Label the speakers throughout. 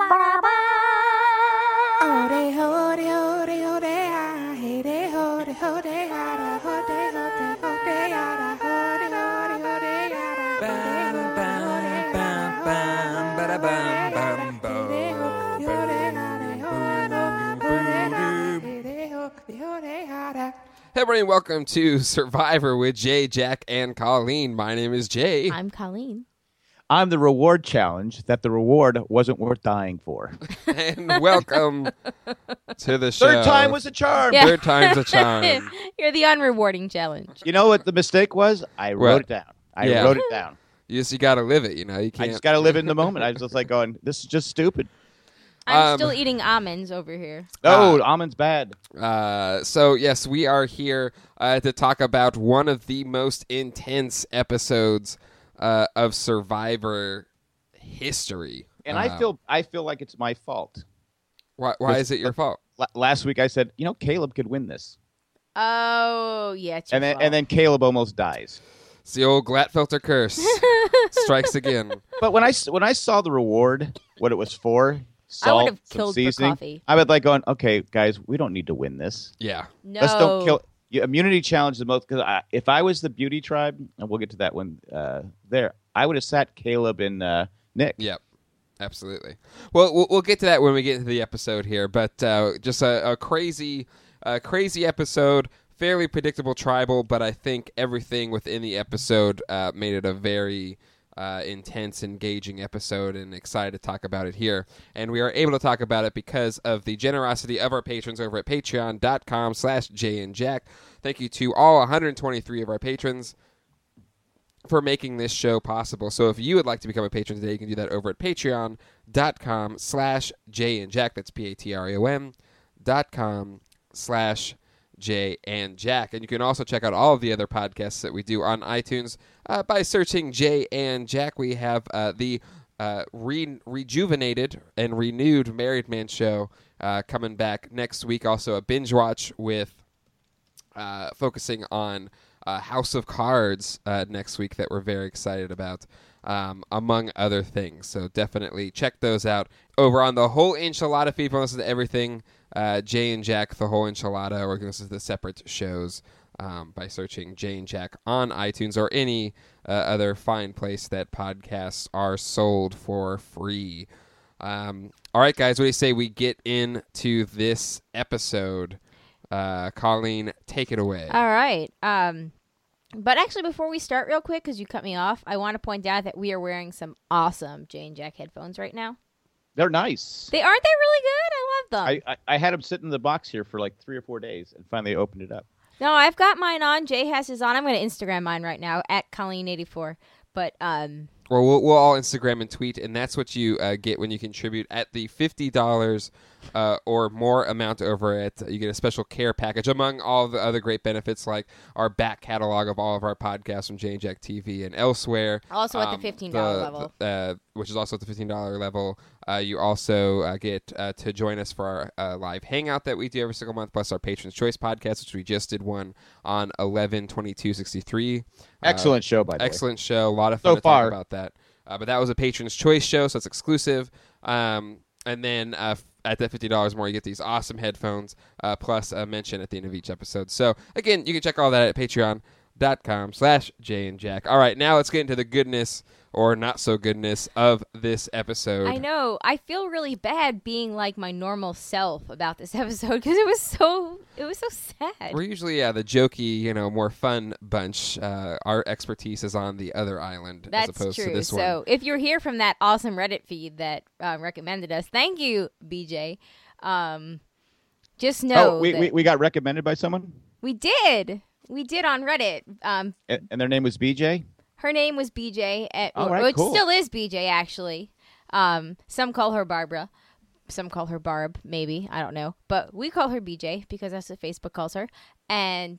Speaker 1: Hey everybody, welcome to Survivor with Jay, Jack, and Colleen. My name is Jay.
Speaker 2: I'm Colleen.
Speaker 3: I'm the reward challenge that the reward wasn't worth dying for.
Speaker 1: And welcome to the show.
Speaker 3: Third time was a charm.
Speaker 2: Yeah.
Speaker 1: Third time's a charm.
Speaker 2: You're the unrewarding challenge.
Speaker 3: You know what the mistake was? I wrote it down. I wrote it down.
Speaker 1: You got to live it, you know. You can't.
Speaker 3: I just got to live in the moment. I was just like going, this is just stupid.
Speaker 2: I'm still eating almonds over here.
Speaker 3: Oh, almonds bad.
Speaker 1: So, yes, we are here to talk about one of the most intense episodes of Survivor history.
Speaker 3: And I feel like it's my fault.
Speaker 1: Why is it your fault?
Speaker 3: Last week I said, Caleb could win this.
Speaker 2: Oh, yeah. It's your fault.
Speaker 3: And then Caleb almost dies.
Speaker 1: It's the old Glatfelter curse. Strikes again.
Speaker 3: But when I saw the reward, what it was for,
Speaker 2: I would
Speaker 3: salt,
Speaker 2: have
Speaker 3: some
Speaker 2: killed for
Speaker 3: seasoning,
Speaker 2: coffee.
Speaker 3: I would like going, okay, guys, we don't need to win this.
Speaker 1: Yeah.
Speaker 2: No.
Speaker 3: Let's don't kill. Immunity challenge the most, because if I was the beauty tribe, and we'll get to that one there, I would have sat Caleb and Nick.
Speaker 1: Yep. Absolutely. Well, we'll get to that when we get into the episode here, but just a crazy episode, fairly predictable tribal, but I think everything within the episode made it a very intense, engaging episode, and excited to talk about it here. And we are able to talk about it because of the generosity of our patrons over at patreon.com/JayandJack. Thank you to all 123 of our patrons for making this show possible. So if you would like to become a patron today, you can do that over at patreon.com/JayandJack. That's patreon.com/JayandJack. And you can also check out all of the other podcasts that we do on iTunes by searching Jay and Jack. We have the rejuvenated and renewed Married Man Show coming back next week. Also a binge watch with focusing on House of Cards next week that we're very excited about, among other things. So definitely check those out over on the Whole Enchilada feed. For listen to everything Jay and Jack, the Whole Enchilada, or you can listen to the separate shows by searching Jay and Jack on iTunes or any other fine place that podcasts are sold for free. All right, guys, what do you say we get into this episode? Colleen, take it away.
Speaker 2: All right. But actually, before we start real quick, because you cut me off, I want to point out that we are wearing some awesome Jay and Jack headphones right now.
Speaker 3: They're nice.
Speaker 2: Aren't they really good? I love them.
Speaker 3: I had them sitting in the box here for like 3 or 4 days, and finally opened it up.
Speaker 2: No, I've got mine on. Jay has his on. I'm going to Instagram mine right now, at Colleen84. But,
Speaker 1: Well, we'll all Instagram and tweet, and that's what you get when you contribute at the $50 or more amount over it. You get a special care package, among all the other great benefits, like our back catalog of all of our podcasts from Jay and Jack TV and elsewhere.
Speaker 2: Also at the $15 level.
Speaker 1: Which is also at the $15 level. You also get to join us for our live hangout that we do every single month, plus our Patrons' Choice podcast, which we just did one on 11/22/63.
Speaker 3: Excellent show, by the way.
Speaker 1: Excellent show. A lot of fun to talk about that. But that was a Patrons' Choice show, so it's exclusive. And then at that $50 more, you get these awesome headphones, plus a mention at the end of each episode. So, again, you can check all that at patreon.com/JayandJack. All right, now let's get into the goodness or not so goodness of this episode.
Speaker 2: I know. I feel really bad being like my normal self about this episode because it was so sad.
Speaker 1: We're usually the jokey, more fun bunch. Our expertise is on the other island as opposed to this one.
Speaker 2: So if you're here from that awesome Reddit feed that recommended us, thank you, BJ. Just know
Speaker 3: we got recommended by someone?
Speaker 2: We did on Reddit.
Speaker 3: And their name was BJ?
Speaker 2: Her name was BJ.
Speaker 3: Right, cool.
Speaker 2: It still is BJ, actually. Some call her Barbara. Some call her Barb, maybe. I don't know. But we call her BJ because that's what Facebook calls her. And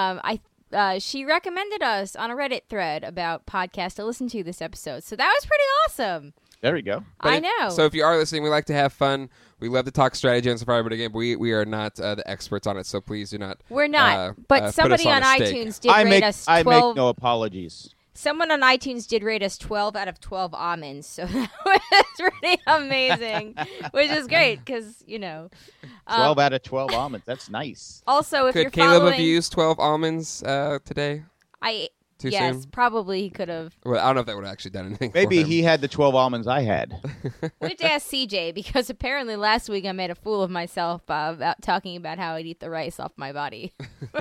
Speaker 2: she recommended us on a Reddit thread about podcasts to listen to this episode. So that was pretty awesome.
Speaker 3: There you go.
Speaker 2: I know.
Speaker 1: So if you are listening, we like to have fun. We love to talk strategy on Survivor, but again, we are not the experts on it, so please do not.
Speaker 2: We're not. But somebody on iTunes did rate us 12.
Speaker 3: I make no apologies.
Speaker 2: Someone on iTunes did rate us 12 out of 12 almonds, so that was pretty amazing, which is great because,
Speaker 3: 12 out of 12 almonds. That's nice.
Speaker 2: Also, if
Speaker 1: Could
Speaker 2: you're
Speaker 1: Caleb
Speaker 2: following...
Speaker 1: have used 12 almonds today? Too
Speaker 2: yes,
Speaker 1: soon?
Speaker 2: probably he could have.
Speaker 1: Well, I don't know if that would have actually done anything
Speaker 3: Maybe
Speaker 1: for him.
Speaker 3: he had the 12 almonds I had.
Speaker 2: We have to ask CJ because apparently last week I made a fool of myself about talking about how I'd eat the rice off my body.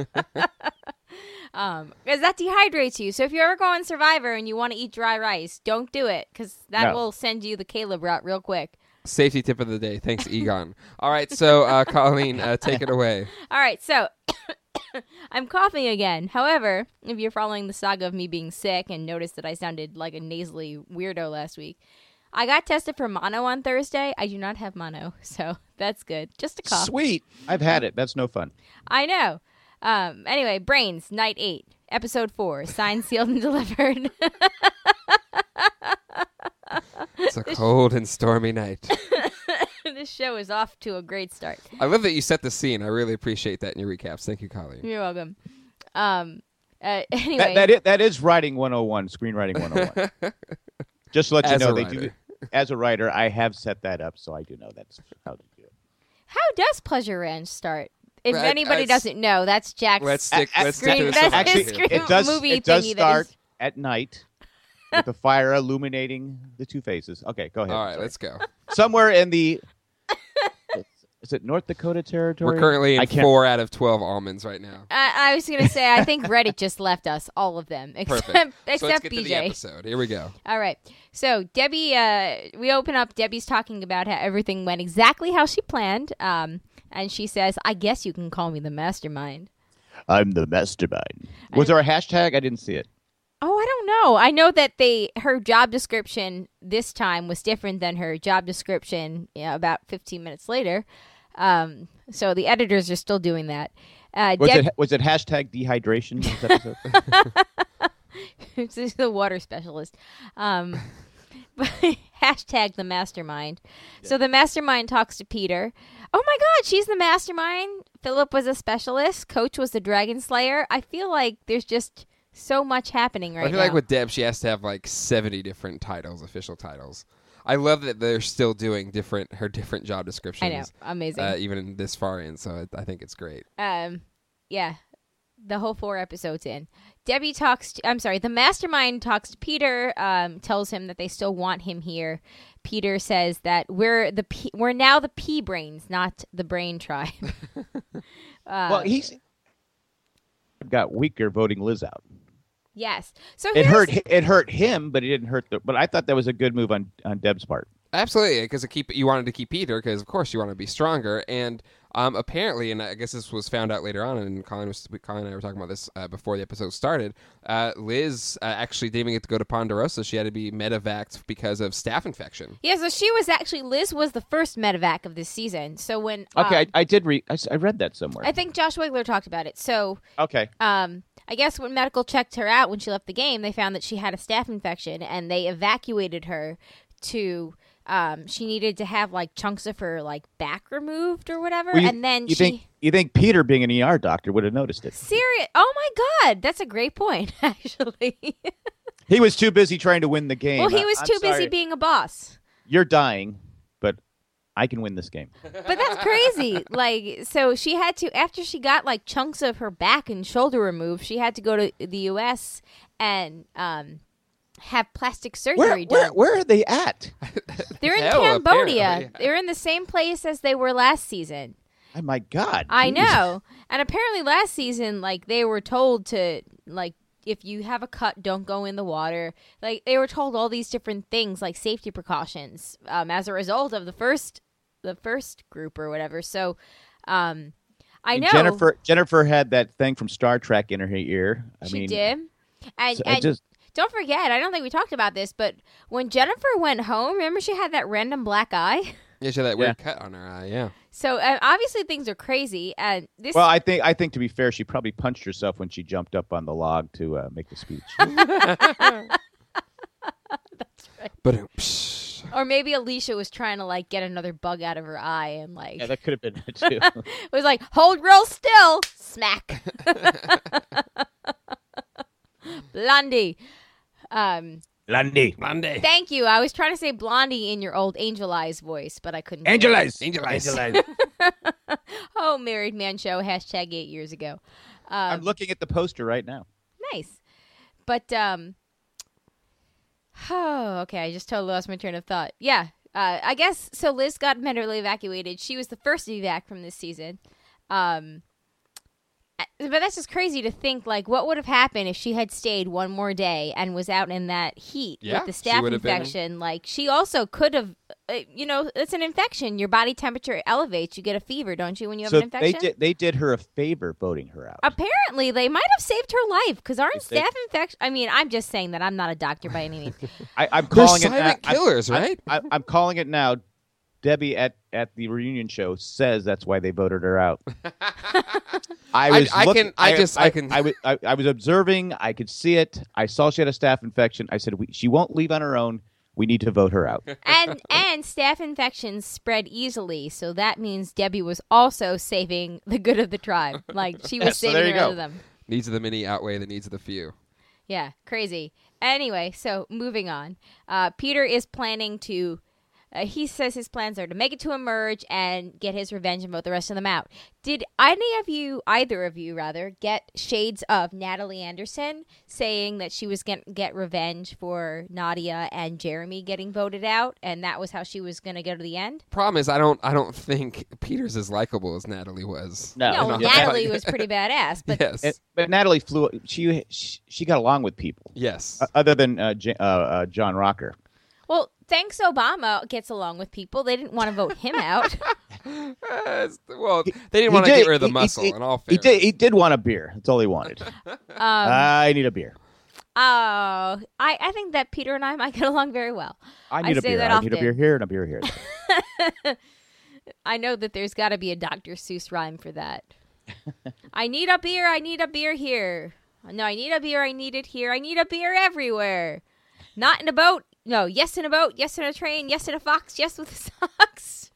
Speaker 2: Because that dehydrates you. So if you ever go on Survivor and you want to eat dry rice, don't do it because that will send you the Caleb route real quick.
Speaker 1: Safety tip of the day. Thanks, Egon. All right, so Colleen, take it away.
Speaker 2: All right, so I'm coughing again. However, if you're following the saga of me being sick and noticed that I sounded like a nasally weirdo last week, I got tested for mono on Thursday. I do not have mono, so that's good. Just a cough.
Speaker 3: Sweet. I've had it. That's no fun.
Speaker 2: I know. Anyway, Brains, Night 8, Episode 4, Signed, Sealed, and Delivered.
Speaker 1: It's a cold and stormy night.
Speaker 2: This show is off to a great start.
Speaker 1: I love that you set the scene. I really appreciate that in your recaps. Thank you, Colleen.
Speaker 2: You're welcome. Anyway.
Speaker 3: That is writing 101, screenwriting 101. Just to let you
Speaker 1: As
Speaker 3: know,
Speaker 1: a
Speaker 3: they
Speaker 1: writer.
Speaker 3: do. As a writer, I have set that up, so I do know that's how to do it.
Speaker 2: How does Pleasure Ranch start? If
Speaker 1: Well,
Speaker 2: anybody doesn't know, that's Jack's
Speaker 1: Let's stick to the
Speaker 2: Screen-
Speaker 1: subject
Speaker 2: that's his
Speaker 1: here.
Speaker 2: screen-
Speaker 3: It does.
Speaker 2: movie
Speaker 3: It does
Speaker 2: thingy that
Speaker 3: start
Speaker 2: is-
Speaker 3: at night with the fire illuminating the two faces. Okay, go ahead.
Speaker 1: All right,
Speaker 3: Sorry.
Speaker 1: let's go.
Speaker 3: Somewhere in the. Is it North Dakota territory?
Speaker 1: We're currently
Speaker 3: I
Speaker 1: in
Speaker 3: can't-
Speaker 1: 4 out of 12 almonds right now.
Speaker 2: I was going to say, I think Reddit just left us, all of them,
Speaker 1: Perfect.
Speaker 2: except
Speaker 1: So let's get
Speaker 2: BJ.
Speaker 1: to the episode. Here we go.
Speaker 2: All right. So Debbie, we open up. Debbie's talking about how everything went exactly how she planned. And she says, I guess you can call me the mastermind.
Speaker 3: I'm the mastermind. Was there a hashtag? I didn't see it.
Speaker 2: Oh, I don't know. I know that her job description this time was different than her job description about 15 minutes later. So the editors are still doing that.
Speaker 3: Was it hashtag dehydration this episode?
Speaker 2: This is the water specialist. Hashtag the mastermind. Yeah. So the mastermind talks to Peter. Oh my God, she's the mastermind. Philip was a specialist. Coach was the dragon slayer. I feel like there's just so much happening right now.
Speaker 1: I feel like with Deb, she has to have like 70 different titles, official titles. I love that they're still doing her different job descriptions.
Speaker 2: I know, amazing.
Speaker 1: Even this far in, so I think it's great.
Speaker 2: Yeah, the whole 4 episodes in. The mastermind talks to Peter, tells him that they still want him here. Peter says that we're now the P brains, not the brain tribe.
Speaker 3: Well, he's got weaker voting Liz out.
Speaker 2: Yes. So
Speaker 3: it hurt him, but it didn't hurt but I thought that was a good move on Deb's part.
Speaker 1: Absolutely, because you wanted to keep Peter because, of course, you want to be stronger. And apparently, and I guess this was found out later on, and Colin and I were talking about this before the episode started, Liz actually didn't even get to go to Ponderosa. She had to be medevaced because of staph infection.
Speaker 2: Yeah, so Liz was the first medevac of this season. So when...
Speaker 3: Okay, I did read... I read that somewhere.
Speaker 2: I think Josh Wigler talked about it. So...
Speaker 3: Okay.
Speaker 2: I guess when medical checked her out when she left the game, they found that she had a staph infection, and they evacuated her to... she needed to have like chunks of her like back removed or whatever,
Speaker 3: well,
Speaker 2: and then
Speaker 3: you think Peter, being an ER doctor, would have noticed it?
Speaker 2: Serious? Oh my God, that's a great point. Actually,
Speaker 3: he was too busy trying to win the game.
Speaker 2: Well, he was too busy
Speaker 3: sorry.
Speaker 2: being a boss.
Speaker 3: You're dying, but I can win this game.
Speaker 2: But that's crazy. Like, so she had to, after she got like chunks of her back and shoulder removed, she had to go to the U.S. and have plastic surgery done.
Speaker 3: Where are they at?
Speaker 2: They're in
Speaker 1: Hell,
Speaker 2: Cambodia.
Speaker 1: apparently.
Speaker 2: They're in the same place as they were last season.
Speaker 3: Oh my God!
Speaker 2: I
Speaker 3: Jeez.
Speaker 2: know. And apparently last season, like, they were told to, like, if you have a cut, don't go in the water. Like, they were told all these different things, like safety precautions, as a result of the first group or whatever. So, I know
Speaker 3: Jennifer had that thing from Star Trek in her ear.
Speaker 2: She did. And,
Speaker 3: so
Speaker 2: and don't forget, I don't think we talked about this, but when Jennifer went home, remember she had that random black eye?
Speaker 1: Yeah, she had that weird cut on her eye, yeah.
Speaker 2: So obviously things are crazy. And this.
Speaker 3: Well, I think to be fair, she probably punched herself when she jumped up on the log to make the speech.
Speaker 2: That's right.
Speaker 1: But
Speaker 2: Or maybe Alicia was trying to like get another bug out of her eye and like.
Speaker 3: Yeah, that could have been it too.
Speaker 2: It was like, hold real still, smack. Blondie.
Speaker 3: Lundy.
Speaker 1: Monday.
Speaker 2: Thank you. I was trying to say Blondie in your old Angel Eyes voice, but I couldn't. do
Speaker 3: Angel
Speaker 2: it.
Speaker 3: Eyes.
Speaker 1: Angel Eyes.
Speaker 2: Oh, Married Man Show, #8 years ago.
Speaker 3: I'm looking at the poster right now.
Speaker 2: Nice. But, oh, okay. I just totally lost my train of thought. Yeah. I guess, so Liz got medically evacuated. She was the first evac from this season. But that's just crazy to think, like, what would have happened if she had stayed one more day and was out in that heat
Speaker 1: Yeah,
Speaker 2: with the
Speaker 1: she
Speaker 2: staph
Speaker 1: would have been-
Speaker 2: infection? Like, she also could have, it's an infection. Your body temperature elevates. You get a fever, don't you, when you have
Speaker 3: So
Speaker 2: an infection?
Speaker 3: they did her a favor voting her out.
Speaker 2: Apparently, they might have saved her life, because aren't
Speaker 3: They-
Speaker 2: staph infection... I mean, I'm just saying that. I'm not a doctor by any means.
Speaker 3: I'm
Speaker 1: They're
Speaker 3: calling it
Speaker 1: silent
Speaker 3: now.
Speaker 1: killers, right?
Speaker 3: I'm calling it now. Debbie at the reunion show says that's why they voted her out. I was
Speaker 1: I
Speaker 3: looking-
Speaker 1: can-
Speaker 3: I was observing. I could see it. I saw she had a staph infection. I said she won't leave on her own. We need to vote her out.
Speaker 2: and staph infections spread easily, so that means Debbie was also saving the good of the tribe. Like, she was
Speaker 3: Yes, so there
Speaker 2: saving
Speaker 3: you
Speaker 2: her
Speaker 3: go.
Speaker 2: of them.
Speaker 1: Needs of the many outweigh the needs of the few.
Speaker 2: Yeah, crazy. Anyway, so moving on. Peter is planning to... he says his plans are to make it to Emerge and get his revenge and vote the rest of them out. Did either of you, get shades of Natalie Anderson saying that she was going to get revenge for Nadia and Jeremy getting voted out, and that was how she was going to go to the end?
Speaker 1: Problem is, I don't think Peter's as likable as Natalie was.
Speaker 2: No,
Speaker 1: And
Speaker 2: Natalie was pretty badass, but
Speaker 1: yes,
Speaker 3: But Natalie flew. She got along with people
Speaker 1: yes.
Speaker 3: other than John Rocker.
Speaker 2: well, thanks Obama gets along with people. They didn't want to vote him out.
Speaker 1: Well, they didn't want to get rid of the muscle. In all fairness,
Speaker 3: He did want a beer. That's all he wanted. I need a beer.
Speaker 2: Oh, I think that Peter and I might get along very well.
Speaker 3: I need a
Speaker 2: say
Speaker 3: beer.
Speaker 2: that
Speaker 3: I need a
Speaker 2: often.
Speaker 3: beer here and a beer here.
Speaker 2: I know that there's got to be a Dr. Seuss rhyme for that. I need a beer. I need a beer here. No, I need a beer. I need it here. I need a beer everywhere. Not in a boat. No, yes in a boat. Yes in a train. Yes in a fox. Yes with the socks.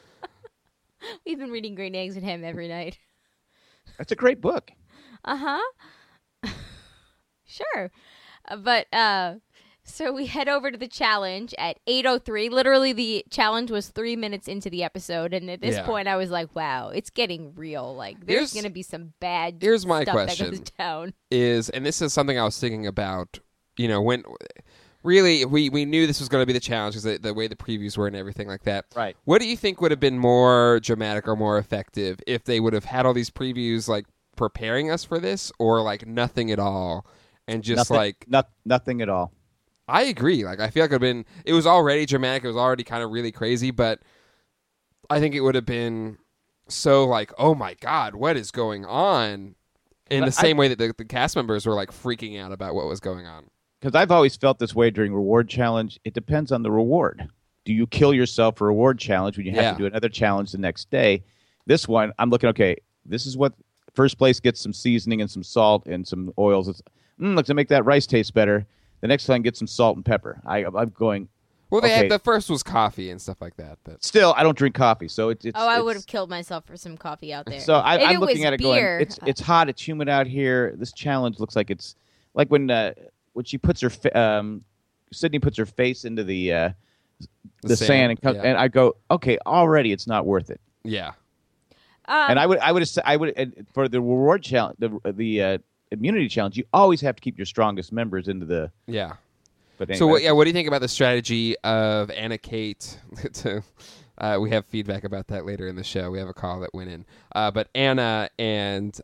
Speaker 2: We've been reading Green Eggs and Ham every night.
Speaker 3: That's a great book.
Speaker 2: Uh-huh. Sure. But, so we head over to the challenge at 8:03. Literally, the challenge was 3 minutes into the episode, and at this
Speaker 1: Yeah.
Speaker 2: point, I was like, "Wow, it's getting real. Like, there's going to be some bad
Speaker 1: Here's my
Speaker 2: stuff
Speaker 1: question.
Speaker 2: that goes down."
Speaker 1: And this is something I was thinking about. When really we knew this was going to be the challenge because the way the previews were and everything like that.
Speaker 3: Right.
Speaker 1: What do you think would have been more dramatic or more effective if they would have had all these previews like preparing us for this, or like nothing at all, and just
Speaker 3: nothing at all.
Speaker 1: I agree. Like, I feel like it was already dramatic. It was already kind of really crazy, but I think it would have been so like, oh my God, what is going on? In the same way that the cast members were like freaking out about what was going on.
Speaker 3: Because I've always felt this way during reward challenge. It depends on the reward. Do you kill yourself for a reward challenge when you have to do another challenge the next day? This one, I'm looking, okay, this is what first place gets: some seasoning and some salt and some oils. It's, let's make that rice taste better. The next time, get some salt and pepper. I'm going.
Speaker 1: Well, they
Speaker 3: okay.
Speaker 1: had the first was coffee and stuff like that. But
Speaker 3: Still, I don't drink coffee, so it's.
Speaker 2: I would have killed myself for some coffee out there.
Speaker 3: So
Speaker 2: If
Speaker 3: I'm
Speaker 2: it
Speaker 3: looking
Speaker 2: was
Speaker 3: at it
Speaker 2: beer,
Speaker 3: going, it's hot, it's humid out here. This challenge looks like it's like when she puts her Sydney puts her face into the sand and comes,
Speaker 1: yeah.
Speaker 3: and I go, okay, already it's not worth it.
Speaker 1: Yeah.
Speaker 3: And I would for the reward challenge, the immunity challenge, you always have to keep your strongest members into the.
Speaker 1: Yeah.
Speaker 3: But anyway,
Speaker 1: So what do you think about the strategy of Anna Kate? We have feedback about that later in the show. We have a call that went in. But Anna and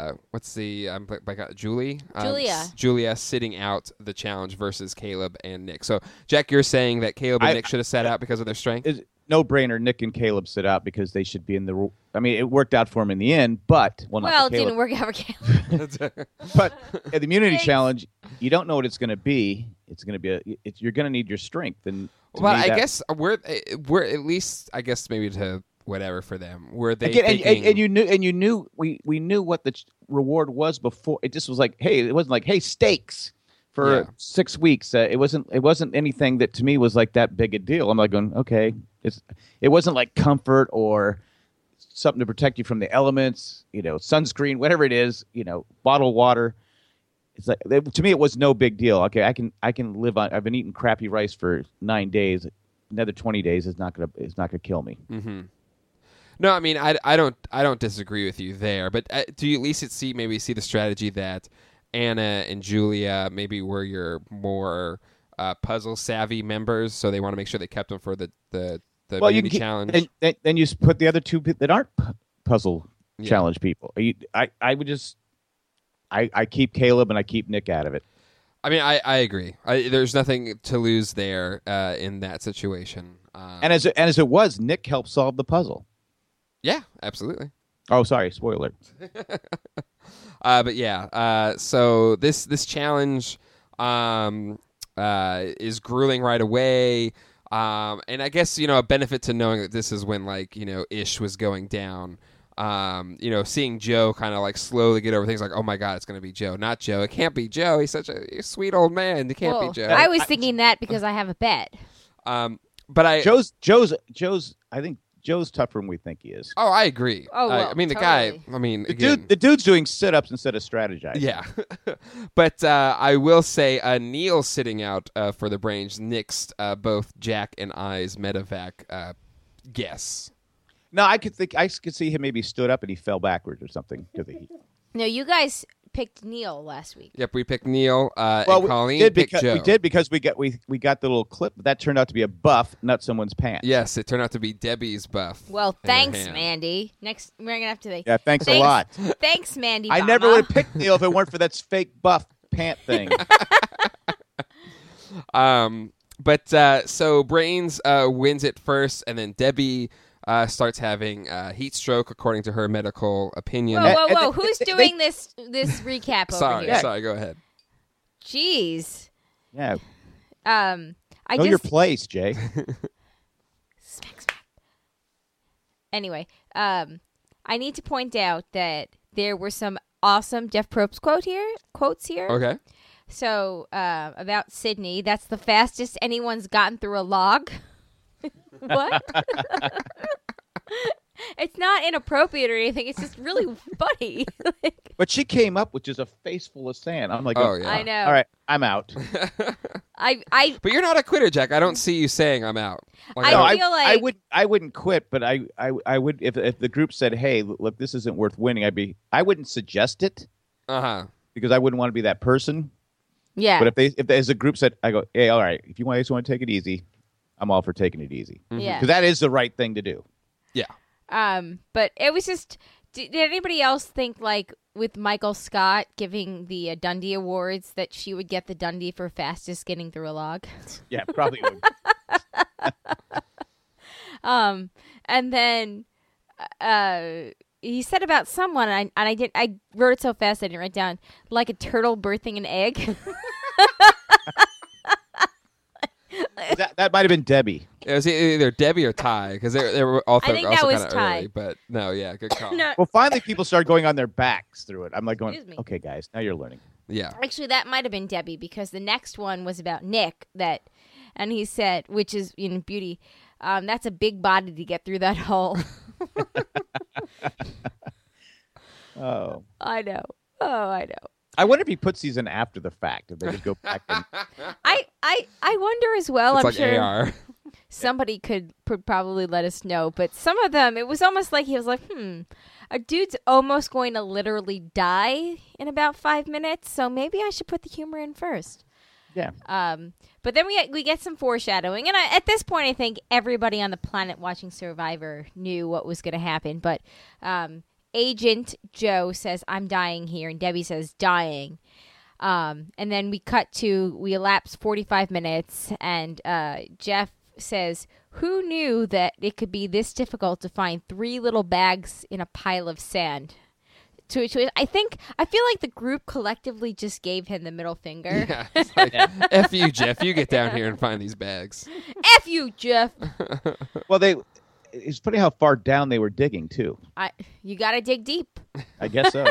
Speaker 1: Julia. Julia sitting out the challenge versus Caleb and Nick. So Jack, you're saying that Caleb and Nick should have sat out because of their strength?
Speaker 3: no brainer. Nick and Caleb sit out because they should be in the. I mean, it worked out for them in the end, but not
Speaker 2: Well,
Speaker 3: for
Speaker 2: it didn't
Speaker 3: Caleb.
Speaker 2: work out for Caleb.
Speaker 3: But at the immunity
Speaker 2: Thanks.
Speaker 3: challenge, you don't know what it's going to be. It's going to be you're going to need your strength. And to
Speaker 1: But
Speaker 3: me,
Speaker 1: I
Speaker 3: that-
Speaker 1: guess we're at least maybe to whatever for them. Were they
Speaker 3: Again,
Speaker 1: thinking?
Speaker 3: and you knew we knew what the reward was before. It just was like, hey, it wasn't like, hey, steaks for
Speaker 1: Yeah.
Speaker 3: 6 weeks. It wasn't anything that to me was like that big a deal. I'm like going, okay, it wasn't like comfort or something to protect you from the elements, sunscreen, whatever it is, bottled water. it's like to me it was no big deal. Okay, I can live on. I've been eating crappy rice for 9 days. Another 20 days is not gonna kill me.
Speaker 1: Mm-hmm. No, I mean I don't disagree with you there, but do you at least see the strategy that Anna and Julia maybe were your more puzzle savvy members, so they want to make sure they kept them for the beauty challenge.
Speaker 3: Then you put the other two that aren't puzzle challenge people. I would just I keep Caleb and I keep Nick out of it.
Speaker 1: I mean, I agree. There's nothing to lose there in that situation.
Speaker 3: And as it was, Nick helped solve the puzzle.
Speaker 1: Yeah, absolutely.
Speaker 3: Oh, sorry, spoiler.
Speaker 1: But yeah, so this challenge is grueling right away. And I guess, a benefit to knowing that this is when, Ish was going down. Seeing Joe kind of slowly get over things like, oh my God, it's going to be Joe, not Joe. It can't be Joe. He's such a sweet old man. It can't be Joe.
Speaker 2: I was thinking that because I have a bet.
Speaker 1: But
Speaker 3: Joe's. I think Joe's tougher than we think he is.
Speaker 1: Oh, I agree.
Speaker 2: Oh, well,
Speaker 1: I mean, the
Speaker 2: totally.
Speaker 1: guy. I mean,
Speaker 3: the dude's doing sit-ups instead of strategizing.
Speaker 1: Yeah, but I will say Neil sitting out for the Brains nixed both Jack and I's medevac guess.
Speaker 3: No, I could see him maybe stood up and he fell backwards or something to the heat.
Speaker 2: No, you guys picked Neil last week.
Speaker 1: Yep, we picked Neil. And Colleen picked Joe.
Speaker 3: We did because we got the little clip. That turned out to be a buff, not someone's pants.
Speaker 1: Yes, it turned out to be Debbie's buff.
Speaker 2: Well, thanks, Mandy. Next, we're gonna have to.
Speaker 3: Yeah, thanks a lot.
Speaker 2: Thanks, Mandy.
Speaker 3: I never would have picked Neil if it weren't for that fake buff pant thing.
Speaker 1: So Brains wins it first, and then Debbie starts having heat stroke, according to her medical opinion.
Speaker 2: Whoa! Who's doing this recap over here?
Speaker 1: Sorry. Go ahead.
Speaker 2: Jeez.
Speaker 3: Yeah.
Speaker 2: Know
Speaker 3: your place, Jay.
Speaker 2: Anyway, I need to point out that there were some awesome Jeff Probst quotes here.
Speaker 1: Okay.
Speaker 2: So about Sydney, that's the fastest anyone's gotten through a log. What? It's not inappropriate or anything. It's just really funny.
Speaker 3: But she came up with just a face full of sand. I'm like,
Speaker 1: oh yeah.
Speaker 2: I know.
Speaker 3: All right, I'm out.
Speaker 2: But
Speaker 1: you're not a quitter, Jack. I don't see you saying I'm out.
Speaker 3: I wouldn't quit, but I would if the group said, "Hey, look, this isn't worth winning." I wouldn't suggest it. Because I wouldn't want to be that person.
Speaker 2: Yeah.
Speaker 3: But if they as a group said, I go, "Hey, all right, if you guys want to take it easy, I'm all for taking it easy."
Speaker 2: Mm-hmm. Yeah.
Speaker 3: Because that is the right thing to do.
Speaker 1: Yeah.
Speaker 2: But it was just. Did anybody else think with Michael Scott giving the Dundie Awards that she would get the Dundie for fastest getting through a log?
Speaker 3: Yeah, probably would.
Speaker 2: And then he said about someone, and I wrote it so fast I didn't write down, like a turtle birthing an egg.
Speaker 3: That might have been Debbie.
Speaker 1: It was either Debbie or Ty, because they were also
Speaker 2: I think that was
Speaker 1: kind of
Speaker 2: Ty.
Speaker 1: early. But no, yeah, good call.
Speaker 2: No.
Speaker 3: Well, finally, people started going on their backs through it. I'm like going, okay, guys, now you're learning.
Speaker 1: Yeah.
Speaker 2: Actually, that might have been Debbie, because the next one was about Nick, and he said, which is in beauty, that's a big body to get through that hole.
Speaker 3: Oh.
Speaker 2: I know.
Speaker 3: I wonder if he puts these in after the fact. If they just go back and
Speaker 2: I wonder as well.
Speaker 1: It's
Speaker 2: I'm
Speaker 1: like
Speaker 2: sure
Speaker 1: AR.
Speaker 2: somebody could probably let us know. But some of them, it was almost like he was like, a dude's almost going to literally die in about 5 minutes, so maybe I should put the humor in first.
Speaker 3: Yeah.
Speaker 2: But then we get some foreshadowing, and at this point, I think everybody on the planet watching Survivor knew what was going to happen. But Agent Joe says, "I'm dying here," and Debbie says, "Dying." And then we elapse 45 minutes, and Jeff says, "Who knew that it could be this difficult to find 3 little bags in a pile of sand?" To which I feel like the group collectively just gave him the middle finger.
Speaker 1: Yeah, it's like, F you, Jeff. You get down here and find these bags.
Speaker 2: F you, Jeff.
Speaker 3: Well, it's funny how far down they were digging too.
Speaker 2: You got to dig deep.
Speaker 3: I guess so.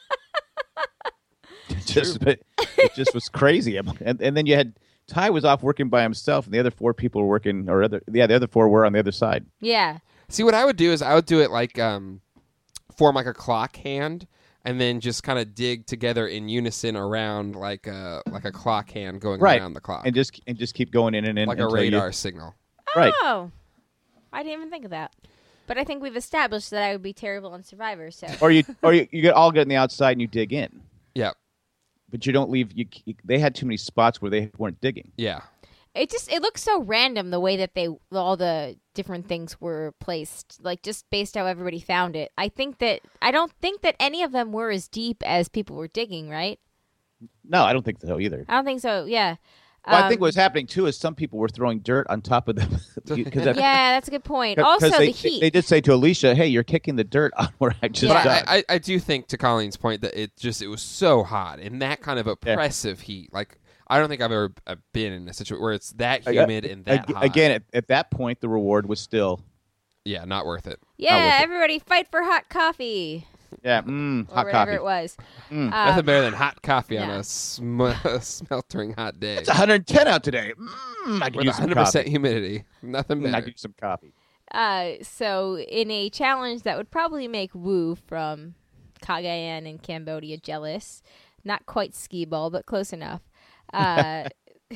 Speaker 3: It just was crazy. And then you had Ty was off working by himself, and the other 4 people were working, the other 4 were on the other side.
Speaker 2: Yeah.
Speaker 1: See, what I would do is I would do it form like a clock hand, and then just kind of dig together in unison around like a clock hand going
Speaker 3: Right.
Speaker 1: around the clock,
Speaker 3: and just keep going in and in
Speaker 1: like a
Speaker 3: until
Speaker 1: radar signal.
Speaker 3: Right.
Speaker 2: Oh, I didn't even think of that. But I think we've established that I would be terrible in Survivor. So
Speaker 3: Or you all get on the outside and you dig in,
Speaker 1: Yeah,
Speaker 3: but you don't leave. They had too many spots where they weren't digging.
Speaker 1: yeah.
Speaker 2: it looks so random the way that all the different things were placed, like just based how everybody found it. I don't think that any of them were as deep as people were digging, right?
Speaker 3: No, I don't think so either.
Speaker 2: I don't think so. Yeah.
Speaker 3: Well, I think what's happening too is some people were throwing dirt on top of them.
Speaker 2: Yeah, that's a good point. Also, the heat.
Speaker 3: They did say to Alicia, "Hey, you're kicking the dirt on where I just
Speaker 1: But
Speaker 3: dug."
Speaker 1: I do think, to Colleen's point, that it was so hot and that kind of oppressive heat. Like, I don't think I've ever been in a situation where it's that humid and that hot.
Speaker 3: Again, at that point, the reward was still
Speaker 1: not worth it.
Speaker 2: Yeah, everybody fight for hot coffee.
Speaker 3: hot
Speaker 2: or whatever
Speaker 3: coffee.
Speaker 2: it was.
Speaker 1: Nothing better than hot coffee on
Speaker 2: yeah.
Speaker 1: a smeltering hot day.
Speaker 3: It's 110 out today. I could
Speaker 1: With
Speaker 3: use some
Speaker 1: 100%
Speaker 3: coffee.
Speaker 1: humidity. Nothing
Speaker 3: I
Speaker 1: better.
Speaker 3: could use some coffee.
Speaker 2: So in a challenge that would probably make Wu from Cagayan in Cambodia jealous, not quite skee ball, but close enough. After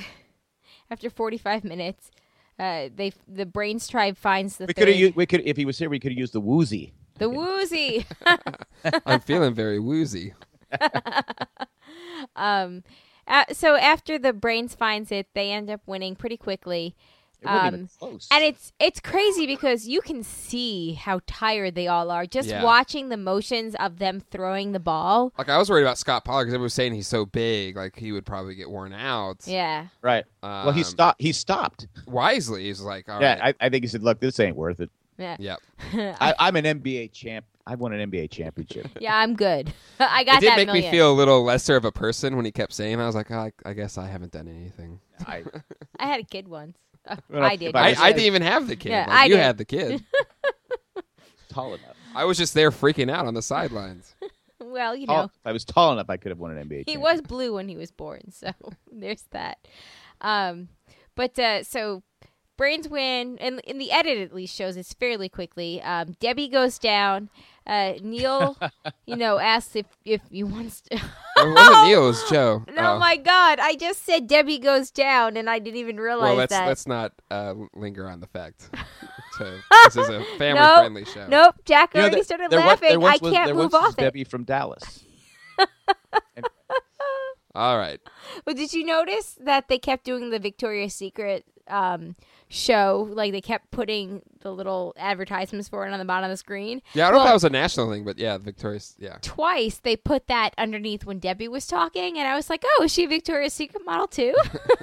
Speaker 2: 45 minutes, the Brains tribe finds the third.
Speaker 3: If he was here, we could have used the woozy.
Speaker 2: The woozy.
Speaker 1: I'm feeling very woozy.
Speaker 2: So after the Brains finds it, they end up winning pretty quickly.
Speaker 3: It wasn't even close.
Speaker 2: And it's crazy because you can see how tired they all are just watching the motions of them throwing the ball.
Speaker 1: Like, I was worried about Scott Pollard because everyone was saying he's so big, like he would probably get worn out.
Speaker 2: Yeah.
Speaker 3: Right. Well, he stopped. He stopped.
Speaker 1: Wisely, he's like, all right.
Speaker 3: I think he said, "Look, this ain't worth it."
Speaker 2: Yeah.
Speaker 1: Yep.
Speaker 3: I'm an NBA champ. I won an NBA championship.
Speaker 2: Yeah, I'm good. I got
Speaker 1: It did
Speaker 2: that
Speaker 1: make
Speaker 2: million.
Speaker 1: me feel a little lesser of a person when he kept saying that. I was like, oh, I guess I haven't done anything.
Speaker 2: I had a kid once.
Speaker 3: Well,
Speaker 2: I did.
Speaker 3: if
Speaker 1: I didn't even have the kid.
Speaker 2: Yeah,
Speaker 1: Like,
Speaker 2: I
Speaker 1: you
Speaker 2: did.
Speaker 1: had the kid.
Speaker 3: Tall enough.
Speaker 1: I was just there freaking out on the sidelines.
Speaker 2: Well, you
Speaker 3: Tall,
Speaker 2: know,
Speaker 3: if I was tall enough, I could have won an NBA.
Speaker 2: he
Speaker 3: championship.
Speaker 2: was blue when he was born, so there's that. So Brains win, and in the edit at least shows it's fairly quickly. Debbie goes down. Neil, asks if he wants to.
Speaker 1: It wasn't Neil, it was Joe.
Speaker 2: Oh my God! I just said Debbie goes down, and I didn't even realize
Speaker 1: well,
Speaker 2: that.
Speaker 1: let's not linger on the fact. This is a family-friendly show.
Speaker 2: Nope, Jack already started laughing. I can't
Speaker 3: there
Speaker 2: move
Speaker 3: once was
Speaker 2: off it.
Speaker 3: Debbie from Dallas.
Speaker 1: All right.
Speaker 2: But did you notice that they kept doing the Victoria's Secret show? Like they kept putting the little advertisements for it on the bottom of the screen.
Speaker 1: Yeah, I don't know if that was a national thing, but yeah, Victoria's, yeah.
Speaker 2: Twice they put that underneath when Debbie was talking, and I was like, "Oh, is she a Victoria's Secret model too?"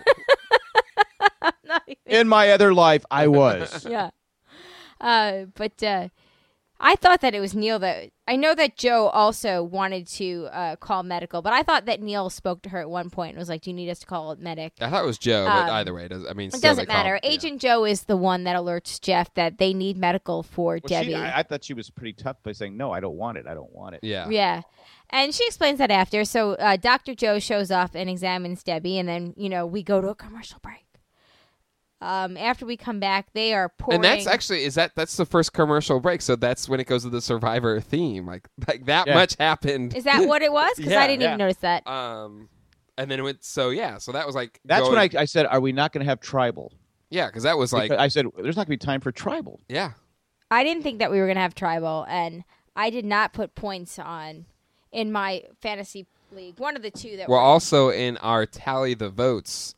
Speaker 2: I'm not even...
Speaker 3: In my other life, I was.
Speaker 2: Yeah. But I thought that it was Neil that... I know that Joe also wanted to call medical, but I thought that Neil spoke to her at one point and was like, "Do you need us to call a medic?"
Speaker 1: I thought it was Joe, but either way, it
Speaker 2: It doesn't matter. Agent Joe is the one that alerts Jeff that they need medical for Debbie.
Speaker 3: I thought she was pretty tough by saying, "No, I don't want it. I don't want it."
Speaker 1: Yeah.
Speaker 2: Yeah. And she explains that after. So Dr. Joe shows up and examines Debbie, and then, we go to a commercial break. After we come back, they are pouring.
Speaker 1: And that's actually that's the first commercial break, so that's when it goes to the Survivor theme. Like that much happened.
Speaker 2: Is that what it was? Because I didn't even notice that.
Speaker 1: And then it went. So that was like.
Speaker 3: That's when I said, "Are we not going to have tribal?"
Speaker 1: Yeah, because that was like.
Speaker 3: I said, "There's not going to be time for tribal."
Speaker 1: Yeah.
Speaker 2: I didn't think that we were going to have tribal, and I did not put points on in my fantasy league. One of the two that.
Speaker 1: Well, also in our tally the votes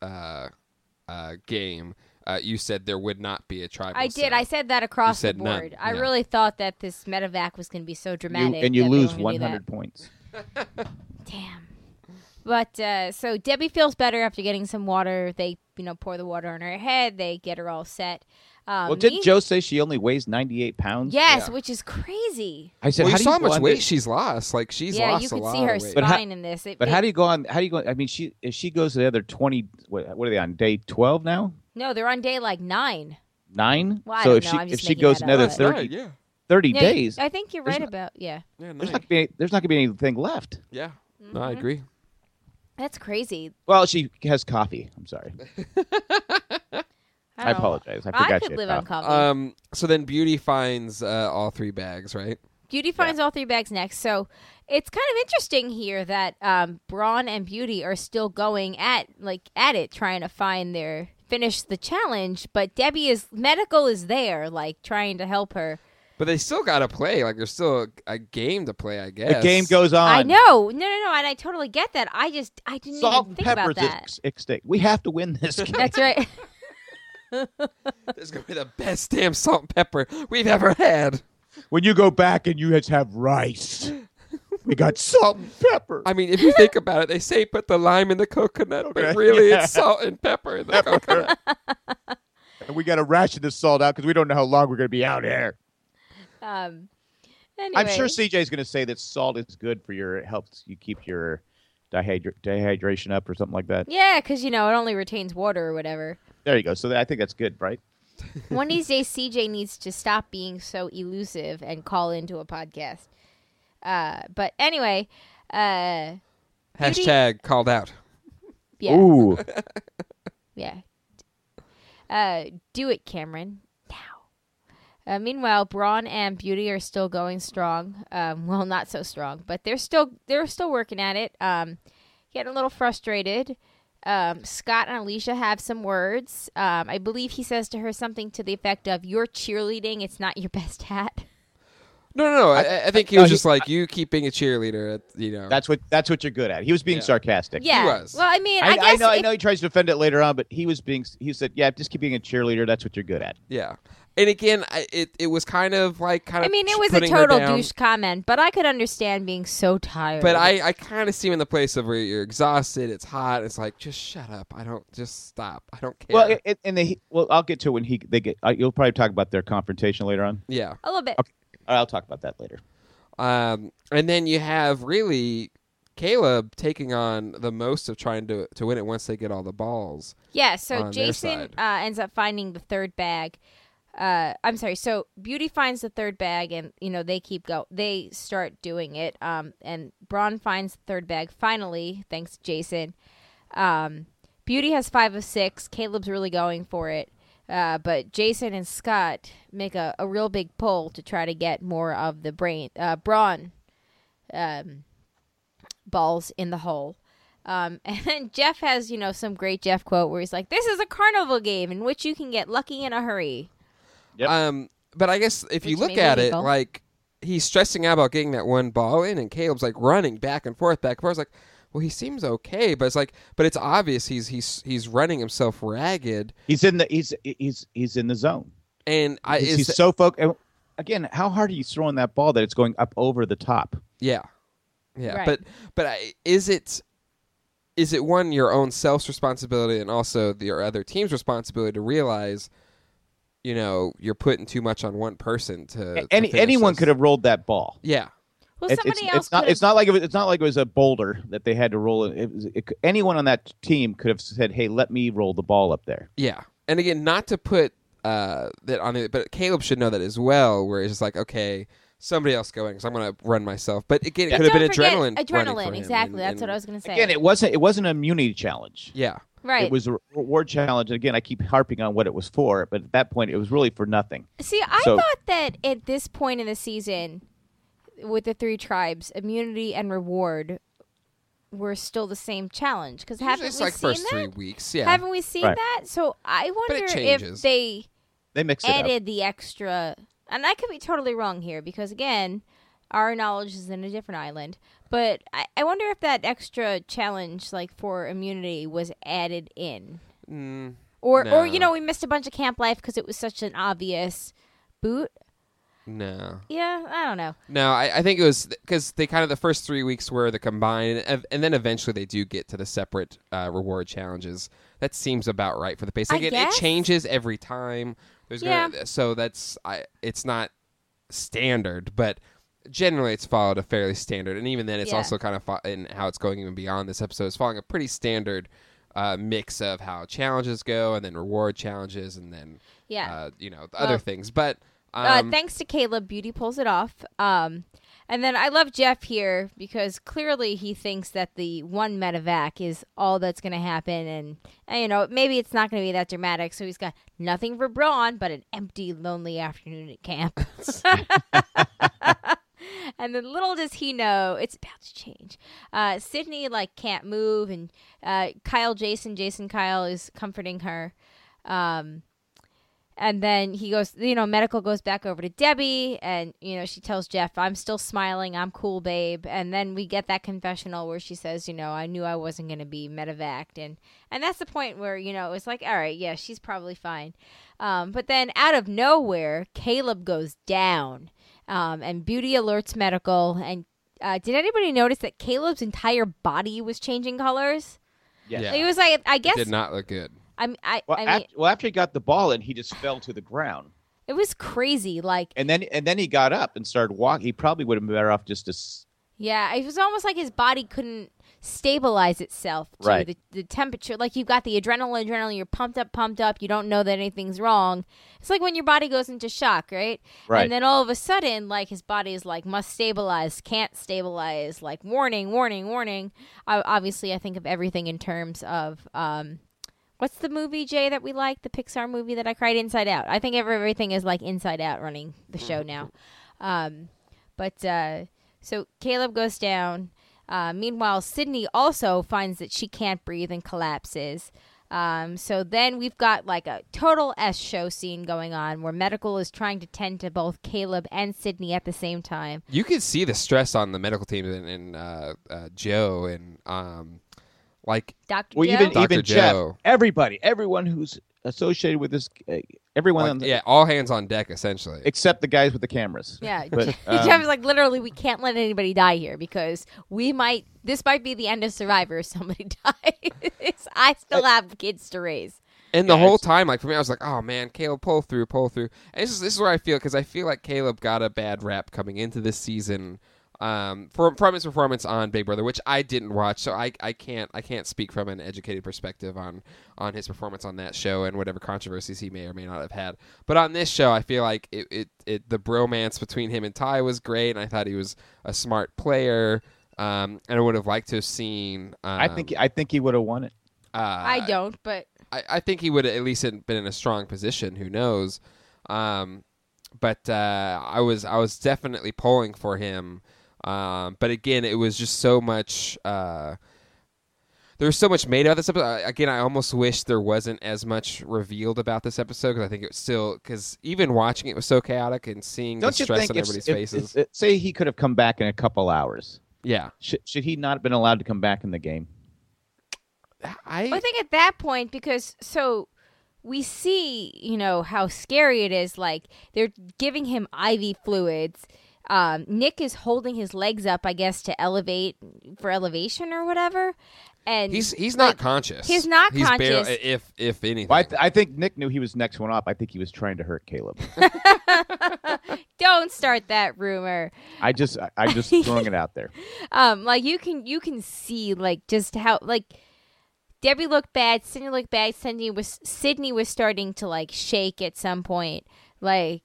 Speaker 1: game. You said there would not be a tribal.
Speaker 2: I did. I said that across the
Speaker 1: said
Speaker 2: board.
Speaker 1: none.
Speaker 2: I
Speaker 1: Yeah.
Speaker 2: really thought that this medevac was going to be so dramatic.
Speaker 3: And you
Speaker 2: that they
Speaker 3: lose
Speaker 2: were gonna do that.
Speaker 3: 100 points.
Speaker 2: Damn. But so Debbie feels better after getting some water. They, pour the water on her head. They get her all set.
Speaker 3: Well, didn't Joe say she only weighs 98 pounds?
Speaker 2: Yes,
Speaker 1: Yeah.
Speaker 2: which is crazy.
Speaker 3: I said,
Speaker 1: Well,
Speaker 3: how
Speaker 1: you
Speaker 3: do
Speaker 1: saw
Speaker 3: you
Speaker 1: how
Speaker 3: go
Speaker 1: much
Speaker 3: on
Speaker 1: weight
Speaker 3: this?
Speaker 1: she's lost. Like she's
Speaker 2: Yeah,
Speaker 1: lost
Speaker 2: you
Speaker 1: a
Speaker 2: could
Speaker 1: lot
Speaker 2: see her
Speaker 1: of weight.
Speaker 2: spine in this.
Speaker 3: But how do you go on? How do you go? I mean, if she goes to the other 20, what are they on, day 12 now?
Speaker 2: No, they're on day like 9.
Speaker 3: 9?
Speaker 2: Well, I
Speaker 3: So
Speaker 2: don't
Speaker 3: if
Speaker 2: know,
Speaker 3: she
Speaker 2: I'm just
Speaker 3: if she
Speaker 2: making
Speaker 3: goes
Speaker 2: that
Speaker 3: another
Speaker 2: up.
Speaker 3: 30,
Speaker 1: Yeah.
Speaker 3: 30
Speaker 2: Yeah,
Speaker 3: days,
Speaker 2: I think you're right about, yeah.
Speaker 1: Yeah.
Speaker 3: there's not going to be anything left.
Speaker 1: Yeah.
Speaker 2: Mm-hmm.
Speaker 1: No, I agree.
Speaker 2: That's crazy.
Speaker 3: Well, she has coffee. I'm sorry. I
Speaker 2: don't know.
Speaker 3: apologize. I
Speaker 2: I
Speaker 3: forgot
Speaker 2: could
Speaker 3: she had
Speaker 2: live on
Speaker 3: coffee.
Speaker 2: coffee.
Speaker 1: So then Beauty finds all 3 bags, right?
Speaker 2: Beauty finds all 3 bags next. So it's kind of interesting here that Braun and Beauty are still going at it, trying to finish the challenge. But medical is there, like trying to help her.
Speaker 1: But they still got to play. Like, there's still a game to play, I guess.
Speaker 3: The game goes on.
Speaker 2: I know. No. And I totally get that. I didn't
Speaker 3: Salt
Speaker 2: even
Speaker 3: and
Speaker 2: think about
Speaker 3: pepper's
Speaker 2: that.
Speaker 3: extinct. We have to win this game.
Speaker 2: That's right.
Speaker 1: This is going to be the best damn salt and pepper we've ever had.
Speaker 3: When you go back and you just have rice, we got salt and pepper.
Speaker 1: I mean, if you think about it, they say put the lime in the coconut, but really it's salt and pepper in the coconut.
Speaker 3: And we got to ration this salt out because we don't know how long we're going to be out here.
Speaker 2: Anyway.
Speaker 3: I'm sure CJ's going to say that salt is good for it helps you keep your dehydration up or something like that.
Speaker 2: Yeah, because, it only retains water or whatever.
Speaker 3: There you go. So I think that's good, right?
Speaker 2: One of these days, CJ needs to stop being so elusive and call into a podcast. But anyway.
Speaker 1: Hashtag called out.
Speaker 2: Yeah.
Speaker 3: Ooh.
Speaker 2: Yeah. Do it, Cameron. Now. Meanwhile, Braun and Beauty are still going strong. Well, not so strong, but they're still working at it. Getting a little frustrated. Scott and Alicia have some words. I believe he says to her something to the effect of, "You're cheerleading. It's not your best hat."
Speaker 1: No. I think he was just like, you keep being a cheerleader.
Speaker 3: That's what you're good at. He was being sarcastic.
Speaker 2: Yeah.
Speaker 1: He was.
Speaker 2: Well, I mean, I guess
Speaker 3: I know he tries to defend it later on, but he said, "Yeah, just keep being a cheerleader. That's what you're good at."
Speaker 1: Yeah. And again, it was kind of like
Speaker 2: I mean, it was a total douche comment, but I could understand being so tired.
Speaker 1: But I kind of see him in the place of where you're exhausted, it's hot, it's like, just shut up. Just stop. I don't care.
Speaker 3: Well, I'll get to it when they get. You'll probably talk about their confrontation later on.
Speaker 1: Yeah.
Speaker 2: A little bit.
Speaker 3: Okay. I'll talk about that later.
Speaker 1: And then you have really Caleb taking on the most of trying to win it once they get all the balls.
Speaker 2: Yeah, so Jason ends up finding the 3rd bag. I'm sorry. So Beauty finds the 3rd bag, and they start doing it. And Braun finds the 3rd bag finally, thanks to Jason. Beauty has 5 of 6. Caleb's really going for it. But Jason and Scott make a real big pull to try to get more of the Braun balls in the hole. And then Jeff has, some great Jeff quote where he's like, "This is a carnival game in which you can get lucky in a hurry."
Speaker 3: Yep.
Speaker 1: But I guess if you look at it, like, he's stressing out about getting that one ball in, and Caleb's like running back and forth. It's like, well, he seems okay, but it's obvious he's running himself ragged.
Speaker 3: He's in the zone,
Speaker 1: and
Speaker 3: he's so focused. Again, how hard are you throwing that ball that it's going up over the top?
Speaker 1: Yeah.
Speaker 2: Right.
Speaker 1: But is it one, your own self's responsibility, and also your other team's responsibility to realize, you're putting too much on one person to
Speaker 3: anyone could have rolled that ball.
Speaker 1: Yeah.
Speaker 2: Well, somebody else.
Speaker 3: It's not like it was a boulder that they had to roll it. Anyone on that team could have said, "Hey, let me roll the ball up there."
Speaker 1: Yeah, and again, not to put that on it, but Caleb should know that as well. Where it's just like, okay, somebody else going, because I'm going to run myself. But again, it could have been adrenaline.
Speaker 2: Adrenaline, exactly. That's what I was going to say.
Speaker 3: Again, it wasn't an immunity challenge.
Speaker 1: Yeah.
Speaker 2: Right.
Speaker 3: It was a reward challenge. And again, I keep harping on what it was for, but at that point, it was really for nothing.
Speaker 2: See, I thought that at this point in the season, with the 3 tribes, immunity and reward were still the same challenge. Because haven't we seen that?
Speaker 1: First 3 weeks, yeah.
Speaker 2: Haven't we seen that? So I wonder if they
Speaker 3: mixed it
Speaker 2: added
Speaker 3: up.
Speaker 2: the extra. And I could be totally wrong here because, again, our knowledge is in a different island. But I wonder if that extra challenge, like for immunity, was added in. Or we missed a bunch of camp life because it was such an obvious boot.
Speaker 1: No.
Speaker 2: Yeah, I don't know.
Speaker 1: No, I think it was because they kind of the first 3 weeks were the combined, and then eventually they do get to the separate reward challenges. That seems about right for the pace. Again, it changes every time. So it's not standard, but generally it's followed a fairly standard, and even then it's also kind of in how it's going even beyond this episode. It's following a pretty standard mix of how challenges go, and then reward challenges, and then other things. But
Speaker 2: thanks to Caleb, Beauty pulls it off. And then I love Jeff here because clearly he thinks that the one medevac is all that's going to happen. And maybe it's not going to be that dramatic. So he's got nothing for Braun but an empty, lonely afternoon at camp. And then little does he know, it's about to change. Sydney like can't move, and Jason Kyle is comforting her. And then he goes, medical goes back over to Debbie, and, she tells Jeff, I'm still smiling, I'm cool, babe. And then we get that confessional where she says, I knew I wasn't going to be medevaced. And that's the point where, it's like, all right, yeah, she's probably fine. But then out of nowhere, Caleb goes down, and Beauty alerts medical. And did anybody notice that Caleb's entire body was changing colors?
Speaker 3: Yeah.
Speaker 2: It was like, I guess.
Speaker 1: It did not look good.
Speaker 3: After he got the ball in, he just fell to the ground.
Speaker 2: It was crazy,
Speaker 3: and then he got up and started walking. He probably would have been better off just to.
Speaker 2: Yeah, it was almost like his body couldn't stabilize itself to
Speaker 3: right.
Speaker 2: the temperature. Like you've got the adrenaline, you're pumped up. You don't know that anything's wrong. It's like when your body goes into shock, right?
Speaker 3: Right.
Speaker 2: And then all of a sudden, like his body is like must stabilize, can't stabilize, like warning. Obviously, I think of everything in terms of. What's the movie, Jay, that we like? The Pixar movie that I cried, Inside Out. I think everything is like Inside Out running the show now. So Caleb goes down. Meanwhile, Sydney also finds that she can't breathe and collapses. So then we've got like a total show scene going on where medical is trying to tend to both Caleb and Sydney at the same time.
Speaker 1: You could see the stress on the medical team and Joe and like
Speaker 2: Dr.
Speaker 3: Well,
Speaker 2: Joe?
Speaker 3: even
Speaker 1: Joe.
Speaker 3: Jeff, everyone who's associated with this, everyone,
Speaker 1: all hands on deck essentially,
Speaker 3: except the guys with the cameras.
Speaker 2: Yeah,
Speaker 3: But,
Speaker 2: Jeff is like, literally, we can't let anybody die here because this might be the end of Survivor if somebody dies. I still have kids to raise.
Speaker 1: And the whole time, like for me, I was like, "Oh man, Caleb, pull through." And this is where I feel, because I feel like Caleb got a bad rap coming into this season. From his performance on Big Brother, which I didn't watch, so I can't speak from an educated perspective on his performance on that show and whatever controversies he may or may not have had. But on this show, I feel like the bromance between him and Ty was great, and I thought he was a smart player, and I would have liked to have seen.
Speaker 3: I think he would have won it.
Speaker 2: I don't, but
Speaker 1: I think he would have at least been in a strong position. Who knows? But I was definitely pulling for him. But again, it was just so much. There was so much made about this episode. Again, I almost wish there wasn't as much revealed about this episode, because I think it was still, because even watching it was so chaotic and seeing the stress on everybody's faces.
Speaker 3: Say he could have come back in a couple hours.
Speaker 1: Yeah,
Speaker 3: should he not have been allowed to come back in the game?
Speaker 2: I think at that point, because we see, how scary it is. Like they're giving him IV fluids. Nick is holding his legs up, I guess, to elevate for elevation or whatever. And
Speaker 1: he's not conscious.
Speaker 2: He's not conscious.
Speaker 1: If anything.
Speaker 3: Well, I think Nick knew he was next one up. I think he was trying to hurt Caleb.
Speaker 2: Don't start that rumor.
Speaker 3: I just throwing it out there.
Speaker 2: Like you can see like just how like Debbie looked bad, Sydney looked bad. Sydney was starting to like shake at some point, like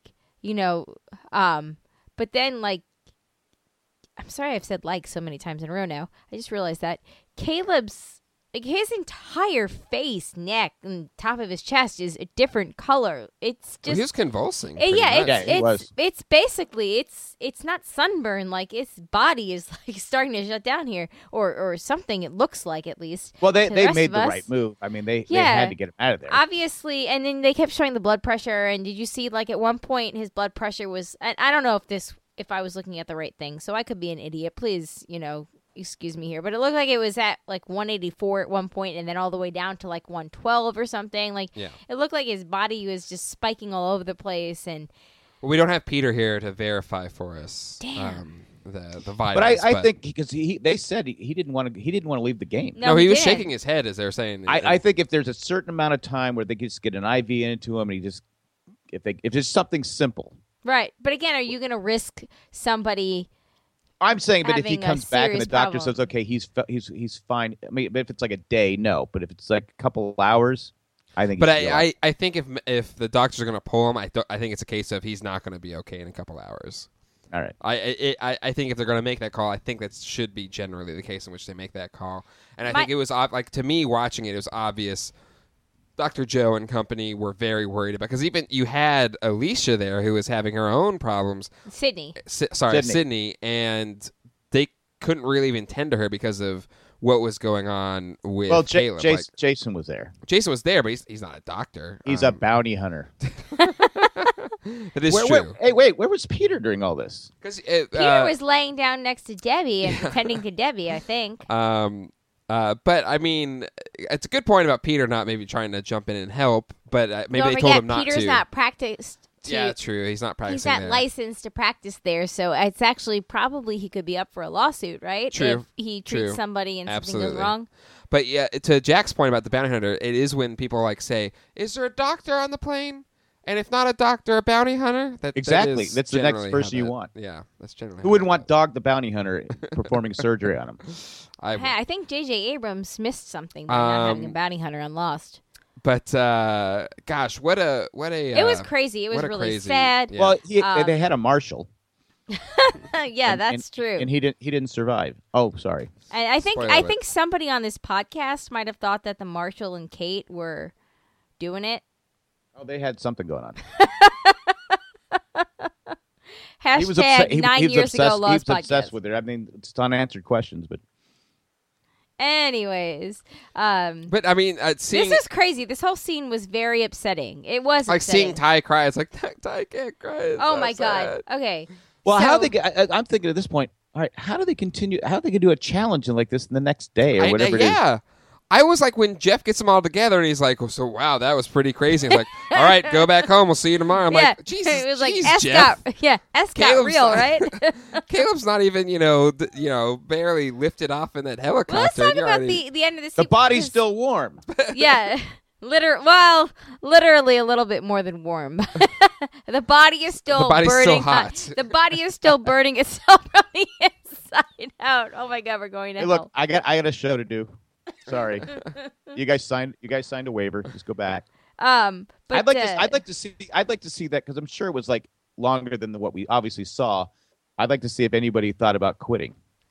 Speaker 2: But then, like, I'm sorry I've said like so many times in a row now. I just realized that Caleb's, like, his entire face, neck, and top of his chest is a different color. It's just...
Speaker 1: he was convulsing.
Speaker 2: It's basically, it's not sunburn. Like, its body is, like, starting to shut down here. Or something, it looks like, at least.
Speaker 3: Well, they made the right move. I mean, they had to get him out of there.
Speaker 2: Obviously, and then they kept showing the blood pressure, and did you see, like, at one point, his blood pressure was... And I don't know if I was looking at the right thing, so I could be an idiot. Please, excuse me here, but it looked like it was at like 184 at one point, and then all the way down to like 112 or something. Like, It looked like his body was just spiking all over the place. And
Speaker 1: we don't have Peter here to verify for us.
Speaker 2: Damn.
Speaker 1: The vitals.
Speaker 3: But I think because they said he didn't want to leave the game.
Speaker 1: No, he was shaking his head as they were saying.
Speaker 3: I think if there's a certain amount of time where they just get an IV into him, and if it's something simple.
Speaker 2: Right, but again, are you going to risk somebody?
Speaker 3: I'm saying, but if he comes back and the doctor
Speaker 2: problem.
Speaker 3: says, okay, he's fine. I mean, if it's like a day, no. But if it's like a couple of hours, I think.
Speaker 1: But I think if the doctors are going to pull him, I think it's a case of he's not going to be okay in a couple of hours.
Speaker 3: All right.
Speaker 1: I think if they're going to make that call, I think that should be generally the case in which they make that call. And I think it was like, to me, watching it was obvious. Dr. Joe and company were very worried about, because even you had Alicia there who was having her own problems. Sydney, and they couldn't really even tend to her because of what was going on with Caleb.
Speaker 3: Jason was there.
Speaker 1: Jason was there, but he's not a doctor.
Speaker 3: He's a bounty hunter.
Speaker 1: That is true.
Speaker 3: Where was Peter during all this?
Speaker 1: Because
Speaker 2: Peter was laying down next to Debbie and pretending to Debbie, I think.
Speaker 1: But I mean, it's a good point about Peter not maybe trying to jump in and help, but maybe
Speaker 2: Don't
Speaker 1: they told
Speaker 2: forget,
Speaker 1: him not
Speaker 2: Peter's
Speaker 1: to.
Speaker 2: not practiced.
Speaker 1: Yeah, true. He's not practicing.
Speaker 2: He's not
Speaker 1: there.
Speaker 2: licensed to practice there, so it's actually probably he could be up for a lawsuit, right?
Speaker 1: True.
Speaker 2: If he treats somebody and something
Speaker 1: Absolutely.
Speaker 2: goes wrong.
Speaker 1: But yeah, to Jack's point about the bounty hunter, it is when people like say, "Is there a doctor on the plane?" And if not a doctor, a bounty hunter.
Speaker 3: Exactly. That's the next
Speaker 1: generally
Speaker 3: person
Speaker 1: how
Speaker 3: you want.
Speaker 1: Yeah, that's generally.
Speaker 3: Who wouldn't want Dog the bounty hunter performing surgery on him?
Speaker 2: I think J.J. Abrams missed something by not having a bounty hunter on Lost.
Speaker 1: But gosh, what a
Speaker 2: it was crazy. It was really sad.
Speaker 1: Yeah.
Speaker 3: Well, they had a marshal.
Speaker 2: Yeah, that's true.
Speaker 3: And he didn't survive. Oh, sorry.
Speaker 2: And I
Speaker 1: Spoiler alert.
Speaker 2: think somebody on this podcast might have thought that the Marshal and Kate were doing it.
Speaker 3: Oh, they had something going on.
Speaker 2: Hashtag 9 years ago
Speaker 3: He
Speaker 2: Lost
Speaker 3: was
Speaker 2: podcast.
Speaker 3: obsessed with her. I mean, it's unanswered questions, but
Speaker 2: Anyways,
Speaker 1: But I mean, seeing
Speaker 2: this is crazy. This whole scene was very upsetting. It was
Speaker 1: like
Speaker 2: upsetting.
Speaker 1: seeing Ty cry. It's like Ty can't cry. It's
Speaker 2: Oh
Speaker 1: so
Speaker 2: my
Speaker 1: sad.
Speaker 2: god. Okay.
Speaker 3: well,
Speaker 2: so,
Speaker 3: how they? I'm thinking at this point. All right, how do they continue? How they can do a challenge like this the next day or whatever it is?
Speaker 1: Yeah. I was like, when Jeff gets them all together and he's like, oh, so wow, that was pretty crazy. He's like, all right, go back home. We'll see you tomorrow. I'm like, Jesus,
Speaker 2: it was like
Speaker 1: Jeff.
Speaker 2: S got
Speaker 1: Caleb's
Speaker 2: real,
Speaker 1: not-
Speaker 2: right?
Speaker 1: Caleb's not even, barely lifted off in that
Speaker 2: Well, let's
Speaker 1: helicopter.
Speaker 2: talk
Speaker 1: You're
Speaker 2: about
Speaker 1: already-
Speaker 2: the end of the
Speaker 3: The
Speaker 2: scene.
Speaker 3: body's still warm.
Speaker 2: Yeah. Literally a little bit more than warm. The body is still
Speaker 1: The body's
Speaker 2: burning
Speaker 1: still hot.
Speaker 2: The body is still burning itself from the inside out. Oh my god, we're going to
Speaker 3: Hey,
Speaker 2: hell.
Speaker 3: look, I got a show to do. Sorry, you guys signed a waiver. Just go back.
Speaker 2: But
Speaker 3: I'd like to see that because I'm sure it was like longer than what we obviously saw. I'd like to see if anybody thought about quitting.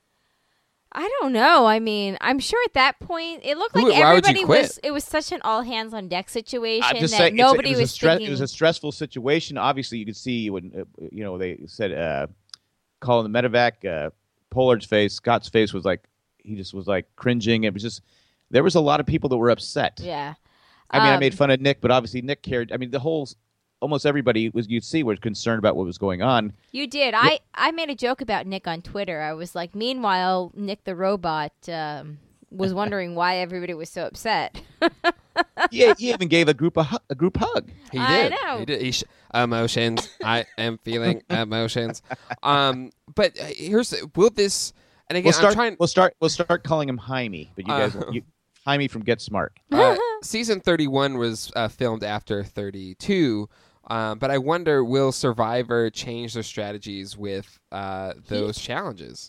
Speaker 2: I don't know. I mean, I'm sure at that point it looked like
Speaker 1: Why would you
Speaker 2: everybody
Speaker 1: quit?
Speaker 2: was. It was such an all hands on deck situation
Speaker 3: I'm just
Speaker 2: that
Speaker 3: saying,
Speaker 2: nobody
Speaker 3: it
Speaker 2: was
Speaker 3: It
Speaker 2: thinking.
Speaker 3: was a stressful situation. Obviously, you could see when they said calling the medevac. Pollard's face, Scott's face was like he just was like cringing. It was just there was a lot of people that were upset.
Speaker 2: Yeah.
Speaker 3: I mean, I made fun of Nick, but obviously Nick cared. I mean, almost everybody you'd see was concerned about what was going on.
Speaker 2: You did. I made a joke about Nick on Twitter. I was like, meanwhile, Nick the robot was wondering why everybody was so upset.
Speaker 3: He even gave a group hug.
Speaker 1: He
Speaker 2: I
Speaker 1: did.
Speaker 2: know.
Speaker 1: He did. Emotions. I am feeling emotions. But will this? And again,
Speaker 3: We'll start calling him Jaime, but you guys, Jaime from Get Smart.
Speaker 1: Season 31 was filmed after 32. But I wonder, will Survivor change their strategies with those challenges?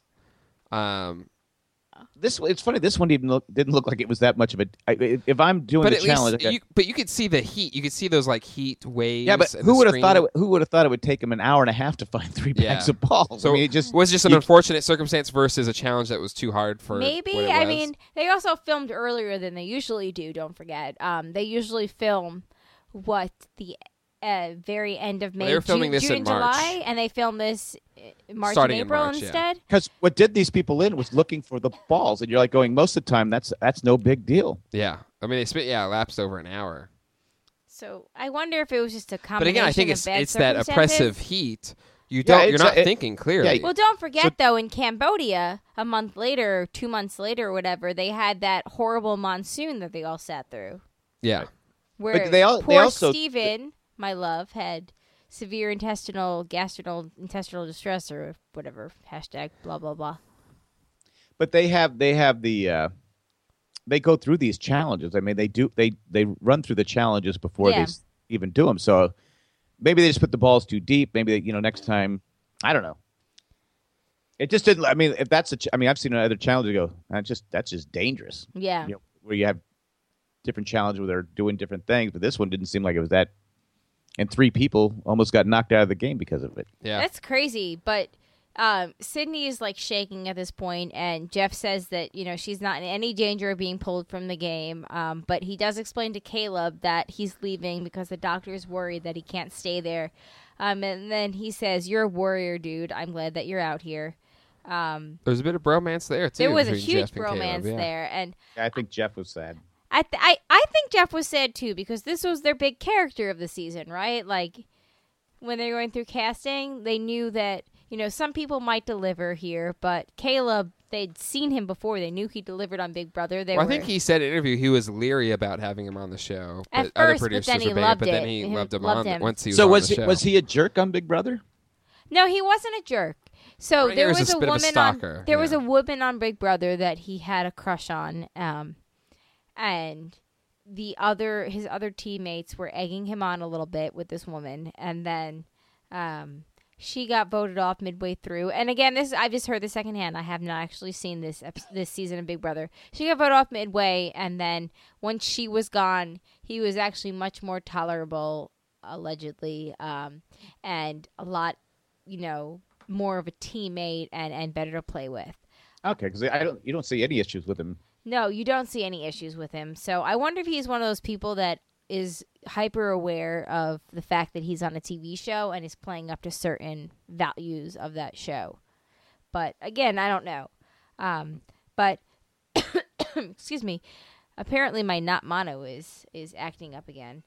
Speaker 3: It's funny. This one didn't look like it was that much of a. If I'm doing the challenge,
Speaker 1: but you could see the heat. You could see those like heat waves.
Speaker 3: yeah. But
Speaker 1: and
Speaker 3: who
Speaker 1: the
Speaker 3: would have
Speaker 1: screen.
Speaker 3: thought it? Who would have thought it would take him an hour and a half to find 3 bags of balls?
Speaker 1: So
Speaker 3: I mean, it
Speaker 1: was just an unfortunate circumstance versus a challenge that was too hard for.
Speaker 2: Maybe.
Speaker 1: what it
Speaker 2: I
Speaker 1: was.
Speaker 2: mean, they also filmed earlier than they usually do. Don't forget. They usually film the very end of May,
Speaker 1: they were filming
Speaker 2: June,
Speaker 1: this
Speaker 2: June
Speaker 1: in
Speaker 2: and
Speaker 1: March.
Speaker 2: July, and they filmed this March
Speaker 1: Starting in
Speaker 2: and April
Speaker 1: March, yeah.
Speaker 2: instead.
Speaker 3: because what did these people in was looking for the balls, and you're like going most of the time that's no big deal.
Speaker 1: Yeah, I mean they lapsed over an hour.
Speaker 2: So I wonder if it was just a
Speaker 1: But
Speaker 2: combination
Speaker 1: again, I think
Speaker 2: of bad
Speaker 1: it's that
Speaker 2: circumstances.
Speaker 1: oppressive heat. You're not thinking clearly.
Speaker 3: yeah.
Speaker 2: Well, don't forget though, in Cambodia, a month later, 2 months later, or whatever, they had that horrible monsoon that they all sat through.
Speaker 1: Yeah.
Speaker 2: Where
Speaker 3: But they
Speaker 2: poor
Speaker 3: also-
Speaker 2: Steven, my love, had severe intestinal distress or whatever hashtag blah blah blah.
Speaker 3: But they have the they go through these challenges. I mean, they run through the challenges before
Speaker 2: Yeah.
Speaker 3: they even do them. So maybe they just put the balls too deep. Maybe they, next time, I don't know. It just didn't. I mean, if that's I've seen other challenges go. That's just dangerous.
Speaker 2: Yeah.
Speaker 3: Where you have different challenges where they're doing different things, but this one didn't seem like it was that. And 3 people almost got knocked out of the game because of it.
Speaker 1: Yeah.
Speaker 2: That's crazy, but Sydney is like shaking at this point, and Jeff says that she's not in any danger of being pulled from the game. But he does explain to Caleb that he's leaving because the doctor's worried that he can't stay there. And then he says, "You're a warrior, dude. I'm glad that you're out here."
Speaker 1: There's a bit of bromance there too.
Speaker 2: There was a
Speaker 1: between
Speaker 2: huge
Speaker 1: Jeff and
Speaker 2: bromance
Speaker 1: Caleb,
Speaker 2: there, and
Speaker 3: I think Jeff was sad.
Speaker 2: I think Jeff was sad too, because this was their big character of the season, right? Like when they're going through casting, they knew that some people might deliver here, but Caleb, they'd seen him before. They knew he delivered on Big Brother.
Speaker 1: I think he said in an interview he was leery about having him on the show.
Speaker 2: At
Speaker 1: other
Speaker 2: first, but
Speaker 1: producers
Speaker 2: then he
Speaker 1: were big,
Speaker 2: loved
Speaker 1: but
Speaker 2: it.
Speaker 1: then he loved him once he was
Speaker 3: So
Speaker 1: on
Speaker 3: was
Speaker 1: the
Speaker 3: he,
Speaker 1: show.
Speaker 3: was he a jerk on Big Brother?
Speaker 2: No, he wasn't a jerk. So
Speaker 1: Right,
Speaker 2: there
Speaker 1: he was
Speaker 2: was
Speaker 1: a
Speaker 2: a
Speaker 1: bit of a
Speaker 2: woman
Speaker 1: stalker,
Speaker 2: on there was
Speaker 1: yeah.
Speaker 2: a woman on Big Brother that he had a crush on, and his other teammates were egging him on a little bit with this woman, and then she got voted off midway through. And again, I've just heard this secondhand. I have not actually seen this season of Big Brother. She got voted off midway, and then once she was gone, he was actually much more tolerable, allegedly, and a lot, more of a teammate and better to play with.
Speaker 3: Okay, because you don't see any issues with him.
Speaker 2: No, you don't see any issues with him. So I wonder if he's one of those people that is hyper aware of the fact that he's on a TV show and is playing up to certain values of that show. But again, I don't know. But excuse me. Apparently, my not mono is acting up again.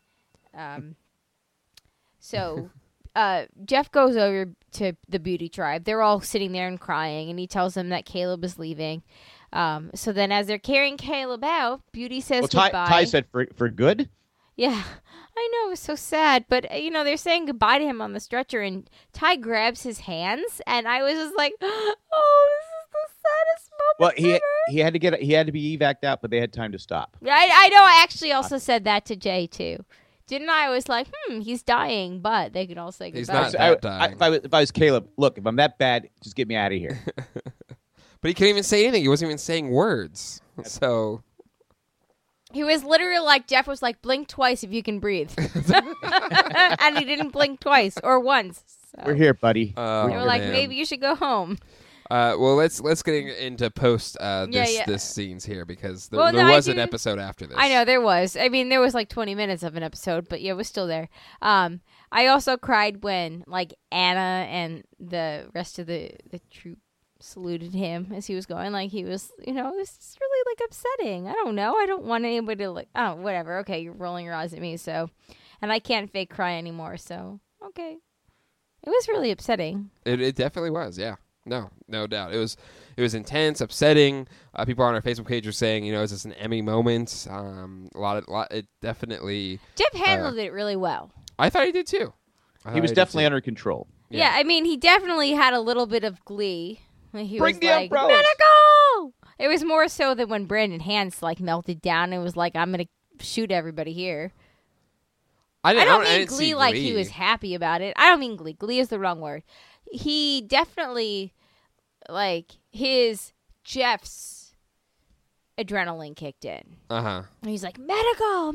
Speaker 2: So Jeff goes over to the Beauty Tribe. They're all sitting there and crying, and he tells them that Caleb is leaving. So then as they're carrying Caleb out, Beauty says goodbye.
Speaker 3: Ty said for good?
Speaker 2: Yeah, I know, it was so sad. But, they're saying goodbye to him on the stretcher, and Ty grabs his hands, and I was just like, oh, this is the saddest moment ever.
Speaker 3: Well, he had to be evac'd out, but they had time to stop.
Speaker 2: I know, I actually also said that to Jay, too. Didn't I? I was like, he's dying, but they can all say goodbye.
Speaker 1: He's not that dying.
Speaker 3: If I was Caleb, look, if I'm that bad, just get me out of here.
Speaker 1: But he couldn't even say anything. He wasn't even saying words. So
Speaker 2: he was literally like, Jeff was like, blink twice if you can breathe. And he didn't blink twice or once. So.
Speaker 3: We're here, buddy.
Speaker 2: They were like, maybe you should go home.
Speaker 1: Well, let's get into post this scenes here, because there was an episode after this.
Speaker 2: I know there was. I mean, there was like 20 minutes of an episode, but yeah, it was still there. I also cried when like Anna and the rest of the troop saluted him as he was going. Like he was, it was just really like upsetting. I don't know. I don't want anybody to like. Oh, whatever. Okay, you're rolling your eyes at me. So, and I can't fake cry anymore. So, okay, it was really upsetting.
Speaker 1: It definitely was. Yeah. No doubt. It was intense, upsetting. People on our Facebook page were saying, is this an Emmy moment? It definitely.
Speaker 2: Jeff handled it really well.
Speaker 1: I thought he did too.
Speaker 3: He was definitely under control.
Speaker 2: Yeah, I mean, he definitely had a little bit of glee. He
Speaker 3: Bring
Speaker 2: was
Speaker 3: the
Speaker 2: like,
Speaker 3: umbrellas!
Speaker 2: medical! It was more so than when Brandon Hans like melted down and was like, I'm gonna shoot everybody here. I don't mean glee like he was happy about it. I don't mean glee. Glee is the wrong word. He definitely, like, Jeff's adrenaline kicked in.
Speaker 1: Uh-huh.
Speaker 2: And he's like, medical!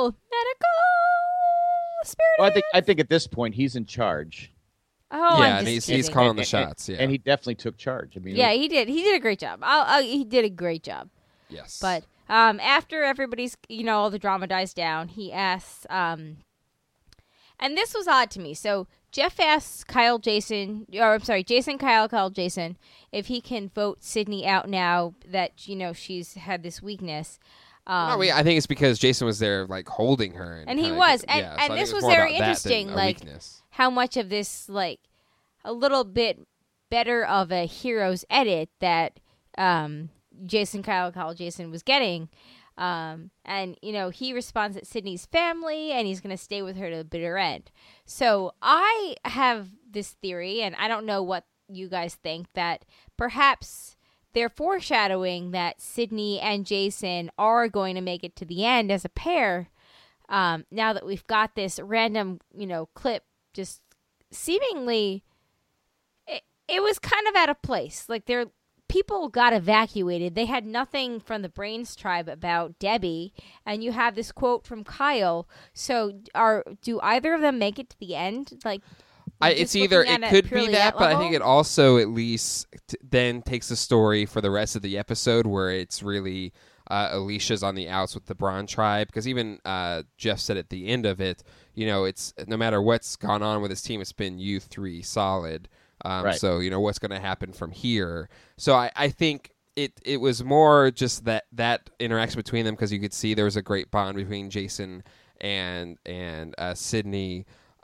Speaker 2: Spirit
Speaker 3: Well, I think at this point he's in charge.
Speaker 2: Oh,
Speaker 1: yeah, and he's calling the shots. Yeah,
Speaker 3: and he definitely took charge. I mean,
Speaker 2: yeah, he did. He did a great job. He did a great job.
Speaker 1: Yes.
Speaker 2: But after everybody's, all the drama dies down, he asks, and this was odd to me. So Jeff asks Jason, Kyle, Jason, if he can vote Sydney out now that she's had this weakness.
Speaker 1: I think it's because Jason was there, like holding her,
Speaker 2: and he was, and this was very interesting, like how much of this, like a little bit better of a hero's edit that Jason, Kyle, Jason was getting. And, he responds that Sydney's family and he's going to stay with her to the bitter end. So I have this theory, and I don't know what you guys think, that perhaps they're foreshadowing that Sydney and Jason are going to make it to the end as a pair. Now that we've got this random, clip, just seemingly, it was kind of out of place. Like people got evacuated. They had nothing from the Brains tribe about Debbie, and you have this quote from Kyle. So do either of them make it to the end? Like,
Speaker 1: It's either it could be that, but I think it also at least then takes the story for the rest of the episode where it's really Alicia's on the outs with the Braun tribe, because even Jeff said at the end of it, it's no matter what's gone on with his team, it's been you three solid. Right. So what's going to happen from here. So I think it was more just that interaction between them, because you could see there was a great bond between Jason and Sydney.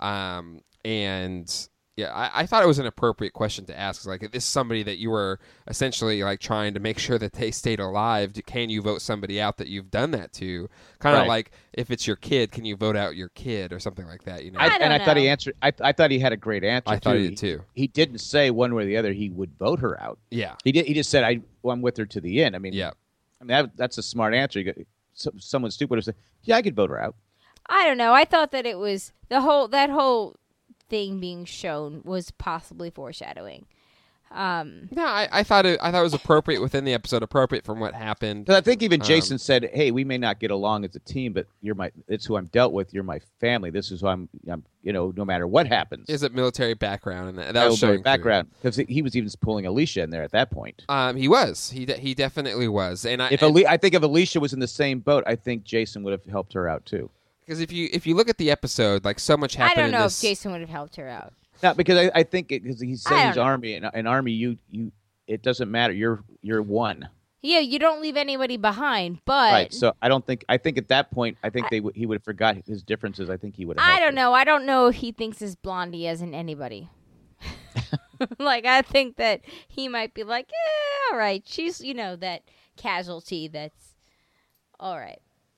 Speaker 1: And yeah, I thought it was an appropriate question to ask. Like, if this is somebody that you were essentially like trying to make sure that they stayed alive, can you vote somebody out that you've done that to? Kind of like if it's your kid, can you vote out your kid or something like that?
Speaker 3: I thought he answered. I thought he had a great answer.
Speaker 1: I thought he did too.
Speaker 3: He didn't say one way or the other he would vote her out.
Speaker 1: Yeah,
Speaker 3: he did. He just said, I'm with her to the end. I mean,
Speaker 1: yeah.
Speaker 3: I mean that's a smart answer. Someone stupid would have said, yeah, I could vote her out.
Speaker 2: I don't know. I thought that it was that whole thing being shown was possibly foreshadowing.
Speaker 3: No,
Speaker 1: I thought it was appropriate within the episode, appropriate from what happened.
Speaker 3: I think even Jason said, "Hey, we may not get along as a team, but it's who I'm dealt with. You're my family. This is who I'm no matter what happens."
Speaker 1: Is it military background, and that was showing
Speaker 3: background, because he was even pulling Alicia in there at that point.
Speaker 1: He was. He definitely was. And I
Speaker 3: think if Alicia was in the same boat, I think Jason would have helped her out too.
Speaker 1: Because if you look at the episode, like, so much happened.
Speaker 2: I don't know if Jason would have helped her out.
Speaker 3: No, because I think because he said his army, and an army, you it doesn't matter. You're one.
Speaker 2: Yeah, you don't leave anybody behind. But
Speaker 3: right. So I think at that point, I think he would have forgot his differences. I think he would have.
Speaker 2: I don't know. I don't know if he thinks his Blondie as in anybody. Like, I think that he might be like, yeah, all right. She's that casualty. That's all right.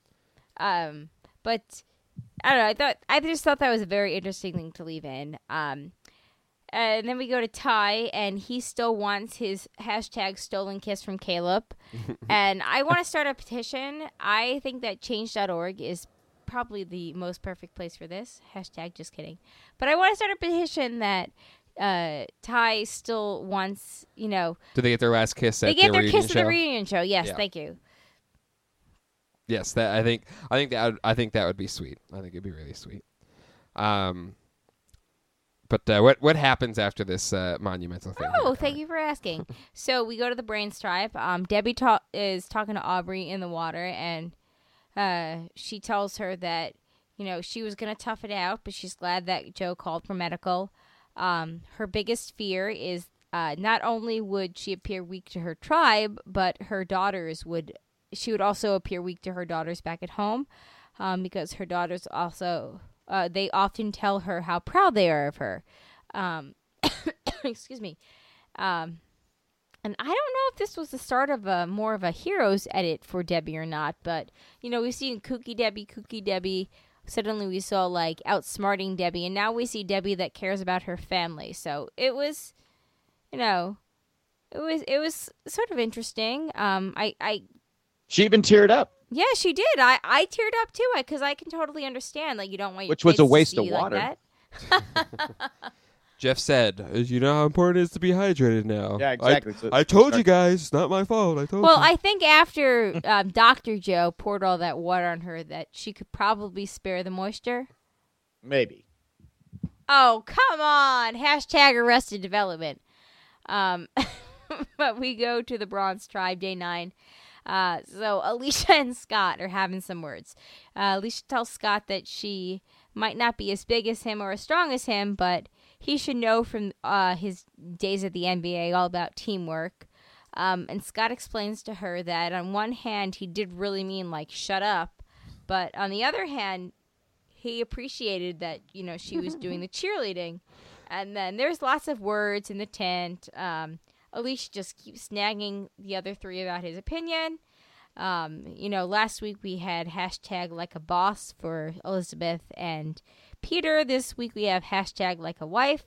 Speaker 2: But I don't know. I just thought that was a very interesting thing to leave in. And then we go to Ty, and he still wants his hashtag stolen kiss from Caleb. And I want to start a petition. I think that change.org is probably the most perfect place for this. Hashtag just kidding. But I want to start a petition that Ty still wants, Do
Speaker 1: they get their last kiss at the reunion show? They get their kiss at
Speaker 2: the reunion show. Yes, yeah. Thank you.
Speaker 1: Yes, that I think that would be sweet. I think it'd be really sweet. But what happens after this monumental thing?
Speaker 2: Oh, thank you for asking. So we go to the Brains tribe. Debbie is talking to Aubrey in the water, and she tells her that she was going to tough it out, but she's glad that Joe called for medical. Her biggest fear is not only would she appear weak to her tribe, but her daughters would. She would also appear weak to her daughters back at home, because her daughters also, they often tell her how proud they are of her. Excuse me. And I don't know if this was the start of more of a hero's edit for Debbie or not, but, we've seen Kooky Debbie. Suddenly we saw, like, outsmarting Debbie, and now we see Debbie that cares about her family. So it was, it was sort of interesting.
Speaker 3: She even teared up.
Speaker 2: Yeah, she did. I teared up too, because I can totally understand. Like, you don't want your
Speaker 3: which was a waste
Speaker 2: of
Speaker 3: water.
Speaker 2: Like
Speaker 1: Jeff said, "You know how important it is to be hydrated now."
Speaker 3: Yeah, exactly.
Speaker 1: I told you guys, it's not my fault. I told you.
Speaker 2: Well, I think after Dr. Joe poured all that water on her, that she could probably spare the moisture.
Speaker 3: Maybe.
Speaker 2: Oh, come on! Hashtag Arrested Development. But we go to the Bronze Tribe, day 9. So Alicia and Scott are having some words. Alicia tells Scott that she might not be as big as him or as strong as him, but he should know from his days at the NBA all about teamwork. And Scott explains to her that on one hand, he did really mean, like, shut up. But on the other hand, he appreciated that, she was doing the cheerleading. And then there's lots of words in the tent. Alicia just keeps nagging the other three about his opinion. Last week we had hashtag like a boss for Elizabeth and Peter. This week we have hashtag like a wife.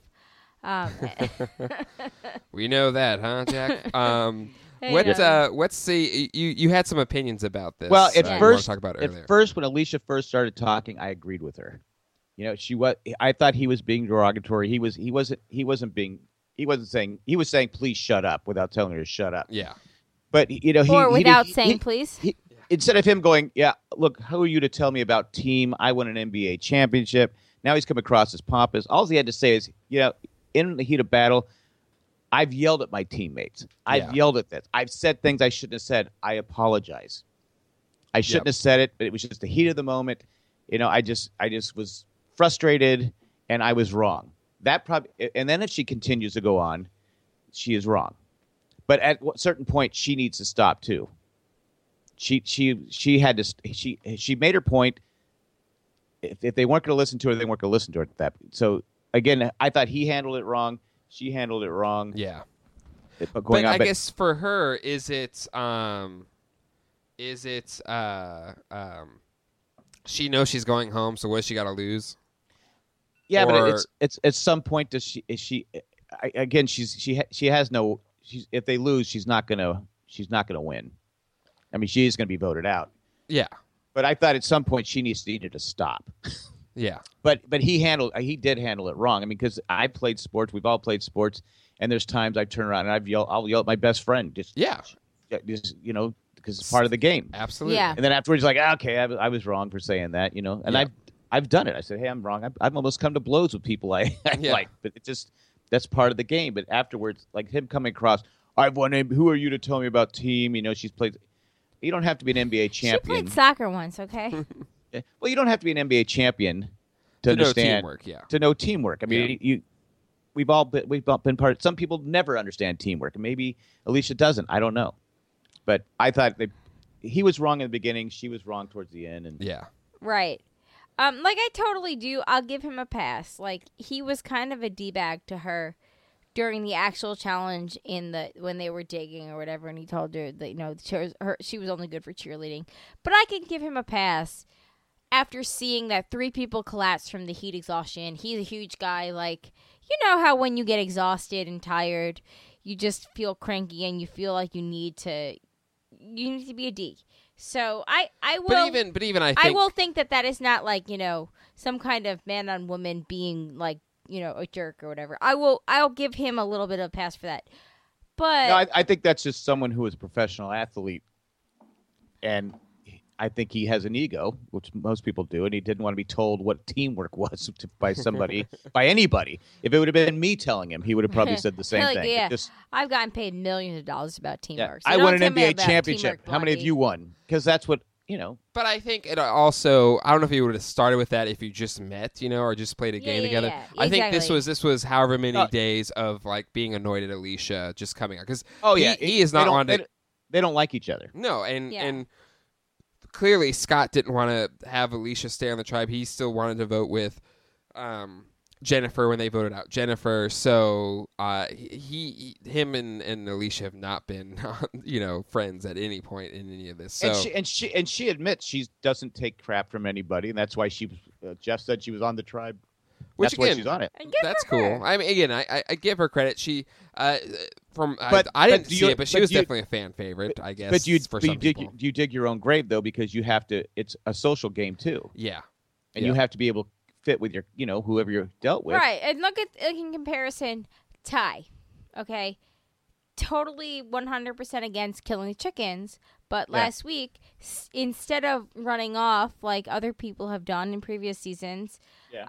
Speaker 1: We know that, huh, Jack? What's the you had some opinions about this?
Speaker 3: Well, at first,
Speaker 1: talk about earlier.
Speaker 3: At first, when Alicia first started talking, I agreed with her. She was. I thought he was being derogatory. He was saying please shut up without telling her to shut up.
Speaker 1: Yeah.
Speaker 3: But
Speaker 2: without saying please.
Speaker 3: Instead of him going, yeah, look, who are you to tell me about team? I won an NBA championship. Now he's come across as pompous. All he had to say is, in the heat of battle, I've yelled at my teammates. I've yelled at this. I've said things I shouldn't have said. I apologize. I shouldn't have said it, but it was just the heat of the moment. I just was frustrated, and I was wrong. And then if she continues to go on, she is wrong. But at a certain point, she needs to stop too. She had to. She made her point. If they weren't going to listen to her, they weren't going to listen to her. So again, I thought he handled it wrong. She handled it wrong.
Speaker 1: Yeah. But I guess for her, is it she knows she's going home, so what has she got to lose?
Speaker 3: Yeah, but it's at some point she has no. If they lose, she's not gonna win. I mean, she is gonna be voted out.
Speaker 1: Yeah.
Speaker 3: But I thought at some point she needed to stop.
Speaker 1: Yeah.
Speaker 3: But he did handle it wrong. I mean, because I played sports. We've all played sports, and there's times I turn around and I'll yell at my best friend. Just because it's part of the game.
Speaker 1: Absolutely.
Speaker 2: Yeah.
Speaker 3: And then afterwards, like, okay, I was wrong for saying that, And I've done it. I said, hey, I'm wrong. I've almost come to blows with people I like, but it just that's part of the game. But afterwards, like him coming across, I've won. Who are you to tell me about team? She's played. You don't have to be an NBA champion.
Speaker 2: She played soccer once, okay?
Speaker 3: Well, you don't have to be an NBA champion to understand
Speaker 1: know teamwork. Yeah.
Speaker 3: To know teamwork. I mean, we've all been part. Some people never understand teamwork, and maybe Alicia doesn't. I don't know, but I thought he was wrong in the beginning. She was wrong towards the end, and
Speaker 1: yeah,
Speaker 2: right. Like I totally do. I'll give him a pass. Like he was kind of a D-bag to her during the actual challenge when they were digging or whatever, and he told her that she was only good for cheerleading. But I can give him a pass after seeing that 3 people collapse from the heat exhaustion. He's a huge guy. Like, you know how when you get exhausted and tired, you just feel cranky and you feel like you need to be a D. So I will.
Speaker 1: But even I think
Speaker 2: I will think that is not like some kind of man on woman being like a jerk or whatever. I'll give him a little bit of a pass for that. But
Speaker 3: no, I think that's just someone who is a professional athlete, and I think he has an ego, which most people do, and he didn't want to be told what teamwork was by somebody, by anybody. If it would have been me telling him, he would have probably said the same thing.
Speaker 2: Yeah. I've gotten paid millions of dollars about teamwork.
Speaker 3: Yeah.
Speaker 2: So
Speaker 3: I won an NBA championship. How many of you won? Because that's what,
Speaker 1: But I think it also, I don't know if you would have started with that if you just met, or just played a game together.
Speaker 2: Yeah,
Speaker 1: I think
Speaker 2: exactly.
Speaker 1: this was however many days of like being annoyed at Alicia just coming out. Because he is
Speaker 3: they
Speaker 1: not wanted.
Speaker 3: They don't like each other.
Speaker 1: No, and clearly Scott didn't want to have Alicia stay on the tribe. He still wanted to vote with Jennifer when they voted out Jennifer. So him and Alicia have not been friends at any point in any of this. So
Speaker 3: and she admits she doesn't take crap from anybody, and that's why Jeff said she was on the tribe.
Speaker 1: Which
Speaker 3: that's
Speaker 1: again,
Speaker 3: why she's on it.
Speaker 1: That's cool. I mean, again, I give her credit. She I didn't see it, but she was definitely a fan favorite, I guess. For some people.
Speaker 3: You dig your own grave though, because you have to. It's a social game too.
Speaker 1: Yeah,
Speaker 3: and you have to be able to fit with your, whoever you're dealt with.
Speaker 2: Right, and look at in comparison, Ty. Okay, totally 100% against killing chickens. But last week, instead of running off like other people have done in previous seasons,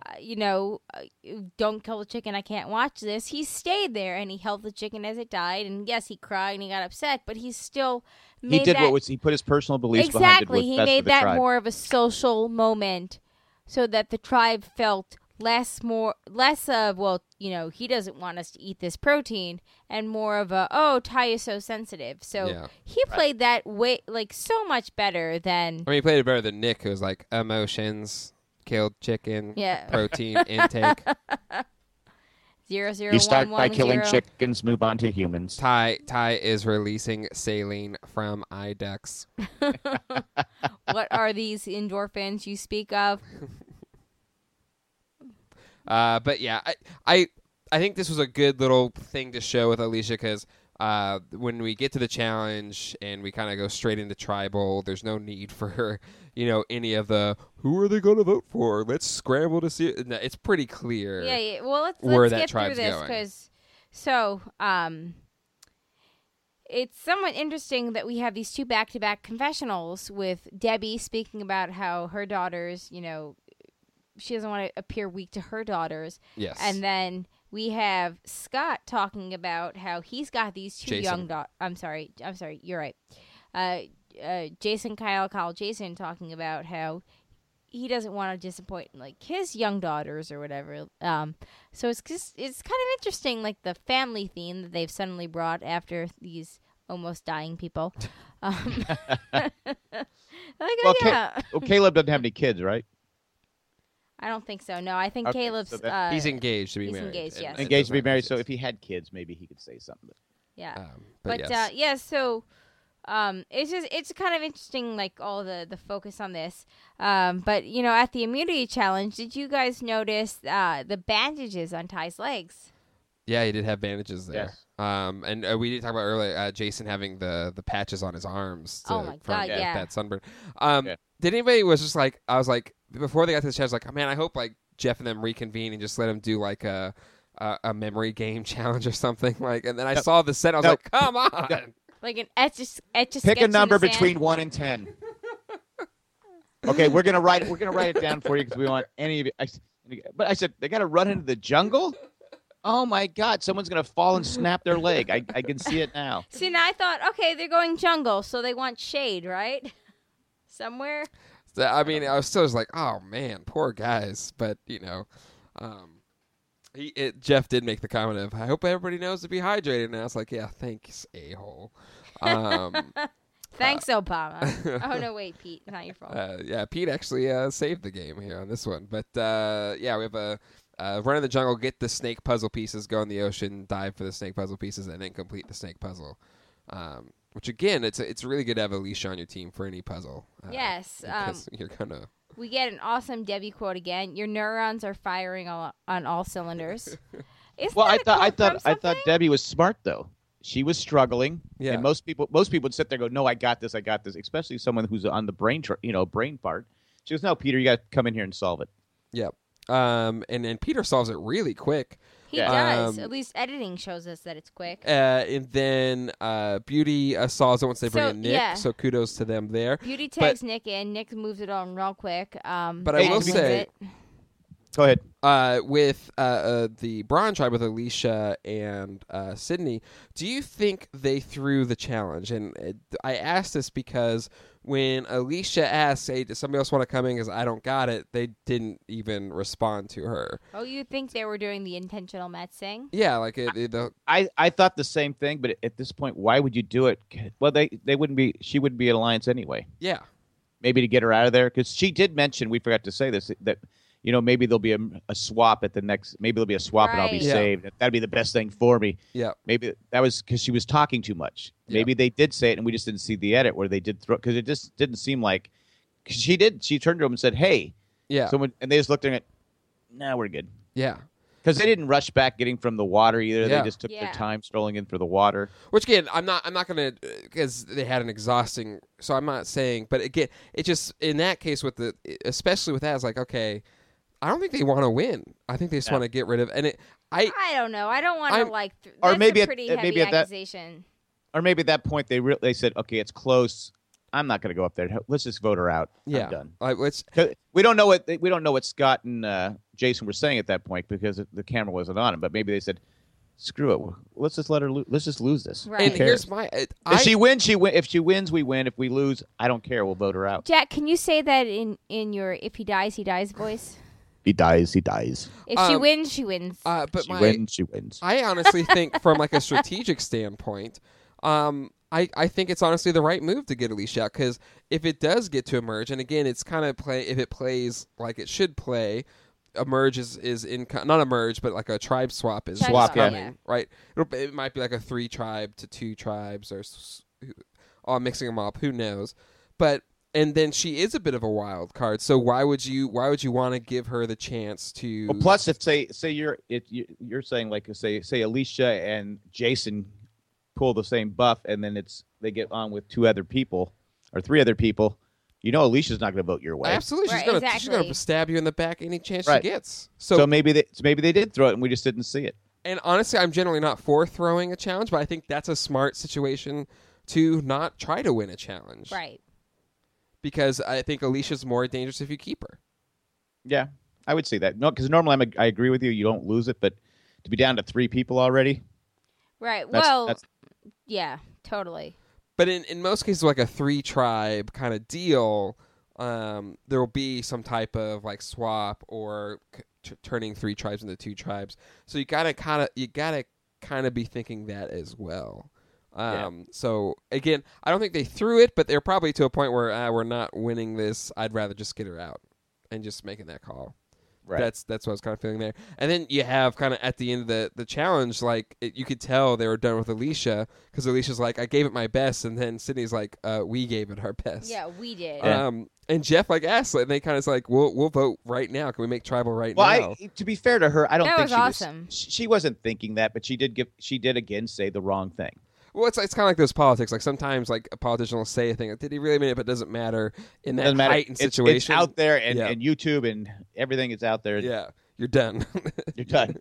Speaker 2: don't kill the chicken, I can't watch this. He stayed there and he held the chicken as it died. And yes, he cried and he got upset, but he still made
Speaker 3: he put his personal beliefs behind it.
Speaker 2: Exactly, he made that more of a social moment so that the tribe felt less of, he doesn't want us to eat this protein, and more of Ty is so sensitive. So he played that way, like, so much better than...
Speaker 1: I mean, he played it better than Nick, who was like, emotions, killed chicken, protein intake.
Speaker 2: 0011.
Speaker 3: You start by killing chickens, move on to humans.
Speaker 1: Ty is releasing saline from eye ducts.
Speaker 2: What are these endorphins you speak of?
Speaker 1: But yeah, I think this was a good little thing to show with Alicia, because when we get to the challenge and we kind of go straight into tribal, there's no need for any of the who are they going to vote for? Let's scramble to see it. No, it's pretty clear.
Speaker 2: Yeah. Well,
Speaker 1: where
Speaker 2: let's
Speaker 1: that
Speaker 2: get
Speaker 1: tribe's
Speaker 2: through this
Speaker 1: going.
Speaker 2: because it's somewhat interesting that we have these 2 back-to-back confessionals with Debbie speaking about how her daughters, she doesn't want to appear weak to her daughters.
Speaker 1: Yes.
Speaker 2: And then we have Scott talking about how he's got these two
Speaker 1: Jason.
Speaker 2: young daughters. I'm sorry. You're right. Jason, Kyle, Jason talking about how he doesn't want to disappoint like his young daughters or whatever. So it's kind of interesting, like the family theme that they've suddenly brought after these almost dying people.
Speaker 3: Caleb doesn't have any kids, right?
Speaker 2: I don't think so. No, I think
Speaker 3: Okay,
Speaker 2: Caleb's.
Speaker 3: so
Speaker 1: he's engaged to be
Speaker 2: he's
Speaker 1: married.
Speaker 2: engaged, yes.
Speaker 3: Engaged to be
Speaker 1: does not
Speaker 3: married.
Speaker 1: have
Speaker 3: So
Speaker 1: kids.
Speaker 3: if he had kids, maybe he could say something.
Speaker 2: Yeah.
Speaker 1: But
Speaker 2: But
Speaker 1: yes.
Speaker 2: so it's kind of interesting, like all the focus on this. But at the immunity challenge, did you guys notice the bandages on Ty's legs?
Speaker 1: Yeah, he did have bandages there.
Speaker 3: Yes.
Speaker 1: And we did talk about earlier Jason having the patches on his arms.
Speaker 2: Oh my God, yeah.
Speaker 1: That sunburn.
Speaker 3: Yeah.
Speaker 1: Did anybody was just like, I was like, before they got to the challenge, like, oh, man, I hope like Jeff and them reconvene and just let him do like a memory game challenge or something. Like, and then I saw the set, I was like, come on.
Speaker 2: Like an etch a
Speaker 3: Pick a number
Speaker 2: in the
Speaker 3: between
Speaker 2: sand?
Speaker 3: 1 and 10. Okay, we're gonna write it down for you because we want any of it. But I said they got to run into the jungle. Oh my God! Someone's gonna fall and snap their leg. I can see it now.
Speaker 2: See, now I thought, okay, they're going jungle, so they want shade, right? Somewhere.
Speaker 1: So, I mean, I was still just like, oh man, poor guys. But Jeff did make the comment of, I hope everybody knows to be hydrated. And I was like, yeah, thanks, a-hole.
Speaker 2: Thanks, Obama. Oh no, wait, Pete, not your fault.
Speaker 1: Yeah, Pete actually saved the game here on this one. But yeah, we have a run in the jungle, get the snake puzzle pieces, go in the ocean, dive for the snake puzzle pieces, and then complete the snake puzzle. Which again, it's really good to have Alicia on your team for any puzzle.
Speaker 2: Yes.
Speaker 1: Because you're gonna.
Speaker 2: We get an awesome Debbie quote again. Your neurons are firing on all cylinders.
Speaker 3: Well, I thought Debbie was smart though. She was struggling,
Speaker 1: Yeah.
Speaker 3: and most people would sit there and go, "No, I got this, especially someone who's on the brain part. She goes, "No, Peter, you got to come in here and solve it."
Speaker 1: Yep. And Peter solves it really quick.
Speaker 2: He
Speaker 3: Yeah.
Speaker 2: does. At least editing shows us that it's quick.
Speaker 1: And then Beauty solves it once they bring
Speaker 2: So,
Speaker 1: in Nick.
Speaker 2: yeah.
Speaker 1: So kudos to them there.
Speaker 2: Beauty tags Nick in. Nick moves it on real quick.
Speaker 1: But I
Speaker 2: and
Speaker 1: will
Speaker 2: wins
Speaker 1: say-
Speaker 2: it.
Speaker 3: Go ahead.
Speaker 1: With the Braun tribe with Alicia and Sydney, do you think they threw the challenge? And I asked this because when Alicia asked, "Hey, does somebody else want to come in? Because I don't got it," they didn't even respond to her.
Speaker 2: Oh, you think they were doing the intentional matching?
Speaker 1: Yeah, like
Speaker 3: I thought the same thing, but at this point, why would you do it? Well, they wouldn't be. She wouldn't be in alliance anyway.
Speaker 1: yeah.
Speaker 3: Maybe to get her out of there, because she did mention. We forgot to say this that. Maybe there'll be a swap at the next. Maybe there'll be a swap, and I'll be
Speaker 2: Right.
Speaker 1: Yeah.
Speaker 3: saved. That'd be the best thing for me.
Speaker 1: Yeah.
Speaker 3: Maybe that was because she was talking too much. Maybe they did say it, and we just didn't see the edit where they did throw. Because it just didn't seem like. Cause she did. She turned to him and said, "Hey."
Speaker 1: Yeah.
Speaker 3: Someone, and they just looked at it. Nah, we're good.
Speaker 1: Yeah.
Speaker 3: Because they didn't rush back getting from the water either.
Speaker 1: Yeah.
Speaker 3: They just took
Speaker 2: Yeah.
Speaker 3: their time strolling in for the water.
Speaker 1: Which again, I'm not gonna, because they had an exhausting. So I'm not saying, but again, it just in that case especially with that, it's like, okay, I don't think they want to win. I think they just want to get rid of. And
Speaker 2: I don't know. I don't want to like.
Speaker 3: Or
Speaker 2: That's
Speaker 3: maybe
Speaker 2: a
Speaker 3: at-
Speaker 2: pretty
Speaker 3: maybe
Speaker 2: heavy
Speaker 3: at that-
Speaker 2: accusation.
Speaker 3: Or maybe at that point they said, "Okay, it's close. I'm not going to go up there. Let's just vote her out.
Speaker 1: yeah,
Speaker 3: I'm done."
Speaker 1: like let's.
Speaker 3: 'Cause we don't know what Scott and Jason were saying at that point because the camera wasn't on him. But maybe they said, "Screw it. Let's just let her. Let's just lose this."
Speaker 2: Right.
Speaker 3: Who
Speaker 1: And
Speaker 3: cares?
Speaker 1: here's my.
Speaker 3: If she wins, she win. If she wins, we win. If we lose, I don't care. We'll vote her out.
Speaker 2: Jack, can you say that in your "if he dies, he dies" voice?
Speaker 3: He dies. He dies.
Speaker 2: If she wins, she wins.
Speaker 1: but
Speaker 3: She
Speaker 1: my.
Speaker 3: wins. She wins.
Speaker 1: I honestly think, from like a strategic standpoint, I think it's honestly the right move to get Alicia out, because if it does get to emerge, and again, it's kind of if it plays like it should play, emerge is not emerge, but like a tribe swap is
Speaker 2: Swap, yeah.
Speaker 1: coming, right? It might be like a 3 tribe to 2 tribes, or all mixing them up. Who knows? But and then she is a bit of a wild card. So why would you want to give her the chance to?
Speaker 3: Well, plus, if say you're saying like say Alicia and Jason pull the same buff, and then they get on with 2 other people or 3 other people, Alicia's not going to vote your way.
Speaker 1: Absolutely,
Speaker 2: Right,
Speaker 1: she's
Speaker 2: exactly.
Speaker 1: gonna stab you in the back any chance
Speaker 3: Right.
Speaker 1: she gets.
Speaker 3: So maybe they did throw it, and we just didn't see it.
Speaker 1: And honestly, I'm generally not for throwing a challenge, but I think that's a smart situation to not try to win a challenge.
Speaker 2: Right.
Speaker 1: Because I think Alicia's more dangerous if you keep her.
Speaker 3: Yeah. I would say that. No, because normally I agree with you. You don't lose it, but to be down to 3 people already.
Speaker 2: Right.
Speaker 3: That's
Speaker 2: Yeah, totally.
Speaker 1: But in most cases, like a 3-tribe kind of deal, there will be some type of like swap or turning 3 tribes into 2 tribes. So you gotta kind of be thinking that as well. So again, I don't think they threw it, but they're probably to a point where we're not winning this. I'd rather just get her out and just making that call.
Speaker 3: right.
Speaker 1: That's what I was kind of feeling there. And then you have kind of at the end of the challenge, like you could tell they were done with Alicia because Alicia's like, I gave it my best, and then Sydney's like, we gave it our best.
Speaker 2: Yeah, we did.
Speaker 1: And Jeff like asked, and they kind of like, we'll vote right now. Can we make tribal right
Speaker 3: Well,
Speaker 1: now?
Speaker 3: to be fair to her, I don't
Speaker 2: That
Speaker 3: think
Speaker 2: was
Speaker 3: she
Speaker 2: awesome.
Speaker 3: she wasn't thinking that, but she did again say the wrong thing.
Speaker 1: Well, it's kind of like those politics. Like sometimes, like a politician will say a thing. Like, did he really mean it? But it doesn't matter in that
Speaker 3: Doesn't matter.
Speaker 1: heightened
Speaker 3: It's
Speaker 1: situation.
Speaker 3: out there, and,
Speaker 1: Yeah.
Speaker 3: and YouTube and everything is out there.
Speaker 1: Yeah, you're done.
Speaker 3: You're done.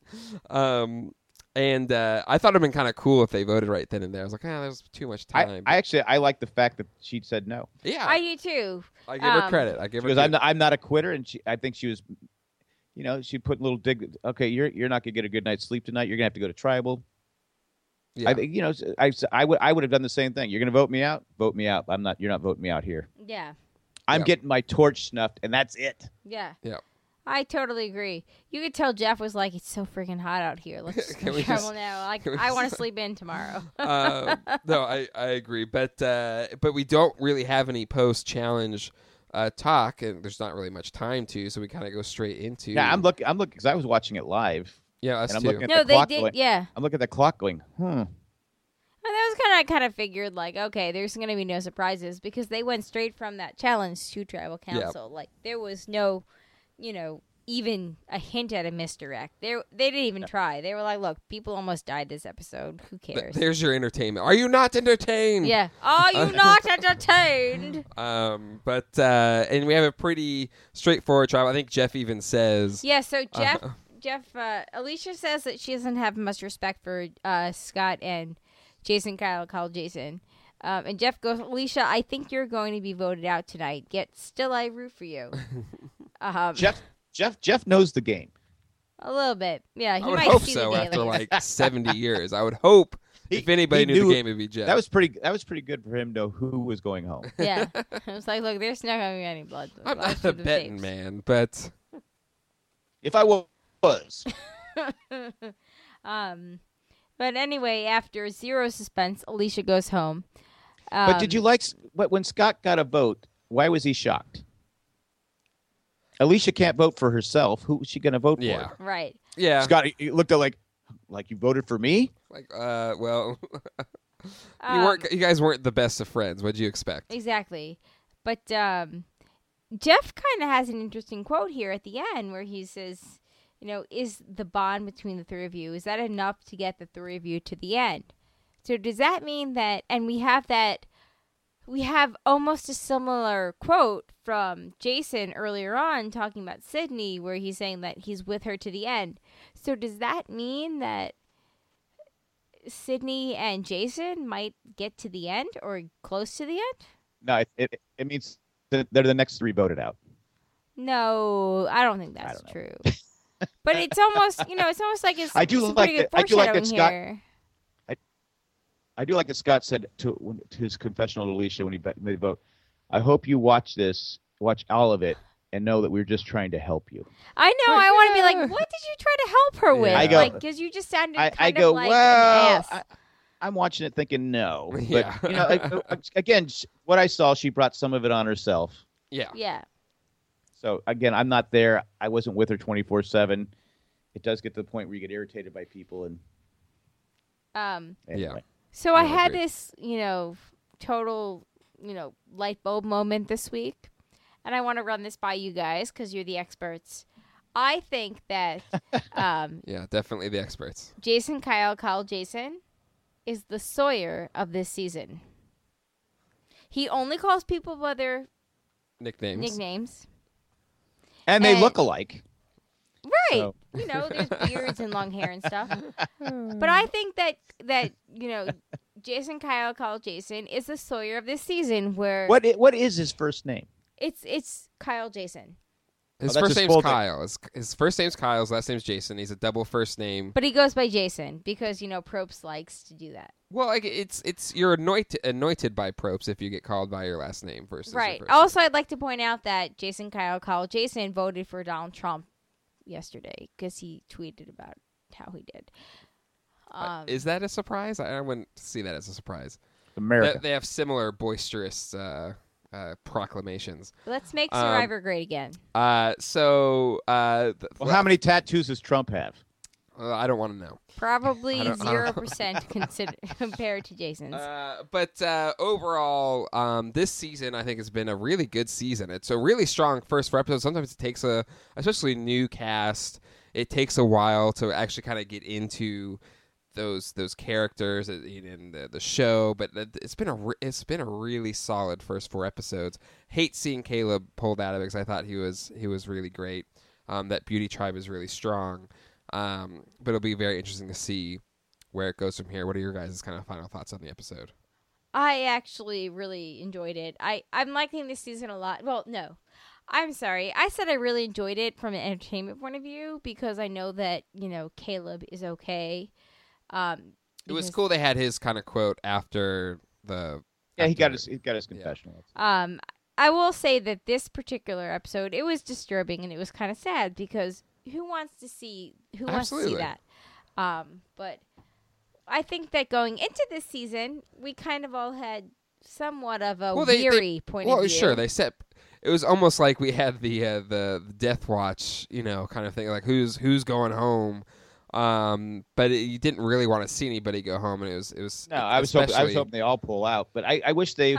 Speaker 1: And I thought it'd been kind of cool if they voted right then and there. I was like, there's too much time.
Speaker 3: I like the fact that she said no.
Speaker 1: yeah,
Speaker 2: I do too.
Speaker 1: I give her credit. I give her
Speaker 3: Because
Speaker 1: credit.
Speaker 3: I'm not a quitter, and I think she was, she put a little dig. Okay, you're not gonna get a good night's sleep tonight. You're gonna have to go to tribal.
Speaker 1: Yeah.
Speaker 3: I think I would have done the same thing. You're gonna vote me out. Vote me out. I'm not. You're not voting me out here.
Speaker 2: Yeah.
Speaker 3: I'm
Speaker 1: Yeah.
Speaker 3: getting my torch snuffed, and that's it.
Speaker 2: Yeah.
Speaker 1: Yeah.
Speaker 2: I totally agree. You could tell Jeff was like, "It's so freaking hot out here. Let's just
Speaker 1: Can
Speaker 2: go
Speaker 1: we
Speaker 2: travel
Speaker 1: just-
Speaker 2: now. Like,
Speaker 1: can we
Speaker 2: I want
Speaker 1: just-
Speaker 2: to sleep in tomorrow."
Speaker 1: No, I agree, but we don't really have any post challenge talk, and there's not really much time to, so we kind of go straight into.
Speaker 3: Yeah, I'm looking because I was watching it live,
Speaker 1: Yeah, us
Speaker 3: and I'm
Speaker 1: too.
Speaker 3: looking at
Speaker 2: No,
Speaker 3: the
Speaker 2: they
Speaker 3: clock.
Speaker 2: did.
Speaker 3: Going,
Speaker 2: Yeah.
Speaker 3: I'm looking at the clock, going,
Speaker 2: And that was kind of figured like, okay, there's going to be no surprises because they went straight from that challenge to tribal council. Like there was no, even a hint at a misdirect. They didn't even try. They were like, look, people almost died this episode. Who cares?
Speaker 1: There's your entertainment. Are you not entertained?
Speaker 2: Yeah. Are you not entertained?
Speaker 1: But and we have a pretty straightforward trial. I think Jeff even says.
Speaker 2: Yeah. So Alicia says that she doesn't have much respect for Scott and Jason Kyle called Jason. And Jeff goes, Alicia, I think you're going to be voted out tonight. Yet still I root for you.
Speaker 3: Jeff knows the game.
Speaker 2: A little bit. Yeah, he
Speaker 1: I would
Speaker 2: might
Speaker 1: hope
Speaker 2: see
Speaker 1: so
Speaker 2: the
Speaker 1: after
Speaker 2: dailies.
Speaker 1: like 70 years. I would hope if anybody
Speaker 3: he
Speaker 1: knew the
Speaker 3: knew-
Speaker 1: game, it'd be Jeff.
Speaker 3: That was pretty good for him to know who was going home.
Speaker 2: Yeah. I was like, look, there's not going to be any blood.
Speaker 1: I'm
Speaker 2: I'll
Speaker 1: not
Speaker 2: show
Speaker 1: a
Speaker 2: the
Speaker 1: betting
Speaker 2: tapes.
Speaker 1: man, but
Speaker 3: If I was.
Speaker 2: But anyway, after zero suspense, Alicia goes home.
Speaker 3: But did you like when Scott got a vote? Why was he shocked? Alicia can't vote for herself. Who is she going to vote
Speaker 1: yeah,
Speaker 3: for?
Speaker 2: Right.
Speaker 1: yeah.
Speaker 3: Scott, he looked at like you voted for me?
Speaker 1: Like, well, you guys weren't the best of friends. What'd you expect?
Speaker 2: Exactly. But Jeff kind of has an interesting quote here at the end where he says, is the bond between the three of you, is that enough to get the three of you to the end? So does that mean that, and we have almost a similar quote from Jason earlier on talking about Sydney where he's saying that he's with her to the end. So does that mean that Sydney and Jason might get to the end or close to the end?
Speaker 3: No, it means that they're the next 3 voted out.
Speaker 2: No, I don't think that's
Speaker 3: don't know.
Speaker 2: true. But it's almost, it's almost like it's
Speaker 3: I do
Speaker 2: some
Speaker 3: like
Speaker 2: pretty good
Speaker 3: that- I do like that
Speaker 2: foreshadowing
Speaker 3: Scott-
Speaker 2: here.
Speaker 3: I do like that Scott said to his confessional to Alicia when he made the vote, I hope you watch all of it, and know that we're just trying to help you.
Speaker 2: I know. I want to be like, what did you try to help her with?
Speaker 1: I
Speaker 3: go-
Speaker 2: because you just sounded
Speaker 3: I
Speaker 2: kind
Speaker 3: go,
Speaker 2: of like
Speaker 3: well,
Speaker 2: an ass.
Speaker 3: I'm watching it thinking no.
Speaker 1: Yeah.
Speaker 3: But, again, what I saw, she brought some of it on herself.
Speaker 1: Yeah.
Speaker 2: Yeah.
Speaker 3: So, again, I'm not there. I wasn't with her 24/7. It does get to the point where you get irritated by people. And anyway.
Speaker 2: So I
Speaker 1: I
Speaker 2: had
Speaker 1: agree.
Speaker 2: this, total, light bulb moment this week. And I want to run this by you guys because you're the experts. I think that
Speaker 1: Yeah, definitely the experts.
Speaker 2: Jason Kyle Jason is the Sawyer of this season. He only calls people by their
Speaker 1: Nicknames.
Speaker 2: nicknames.
Speaker 3: And they
Speaker 2: And-
Speaker 3: look alike.
Speaker 2: Right.
Speaker 3: So-
Speaker 2: There's beards and long hair and stuff. But I think that Jason Kyle Jason is the Sawyer of this season where
Speaker 3: What is his first name?
Speaker 2: it's Kyle Jason.
Speaker 1: His
Speaker 3: that's
Speaker 1: first
Speaker 3: his
Speaker 1: name's
Speaker 3: full name.
Speaker 1: Kyle. His first name's Kyle. His last name's Jason. He's a double first name.
Speaker 2: But he goes by Jason because Probst likes to do that.
Speaker 1: Well, like it's you're anointed by Probst if you get called by your last name versus your
Speaker 2: Right.
Speaker 1: first
Speaker 2: Also, I'd like to point out that Kyle Jason voted for Donald Trump yesterday because he tweeted about how he did.
Speaker 1: name. Is that a surprise? I wouldn't see that as a surprise.
Speaker 3: America.
Speaker 1: They have similar boisterous proclamations.
Speaker 2: Let's make Survivor great again.
Speaker 3: Well, how many tattoos does Trump have?
Speaker 1: I don't want to know.
Speaker 2: Probably
Speaker 1: I don't-
Speaker 2: 0% compared to Jason's.
Speaker 1: But overall, this season I think has been a really good season. It's a really strong first 4 episodes. Sometimes it takes especially new cast, it takes a while to actually kind of get into those characters in the show. But it's been a really solid first 4 episodes. Hate seeing Caleb pulled out of it because I thought he was really great. That Beauty Tribe is really strong. But it'll be very interesting to see where it goes from here. What are your guys' kind of final thoughts on the episode?
Speaker 2: I actually really enjoyed it. I'm liking this season a lot. Well, no. I'm sorry. I said I really enjoyed it from an entertainment point of view because I know that, Caleb is okay.
Speaker 1: It was cool they had his kind of quote after the...
Speaker 3: Yeah, he got his confessional.
Speaker 2: I will say that this particular episode, it was disturbing and it was kind of sad because who wants to see that? But I think that going into this season, we kind of all had somewhat of a weary point of view.
Speaker 1: Well, sure, they set. It was almost like we had the Death Watch, kind of thing, like who's going home. But you didn't really want to see anybody go home, and it was.
Speaker 3: No, I was hoping they all pull out, but I wish they.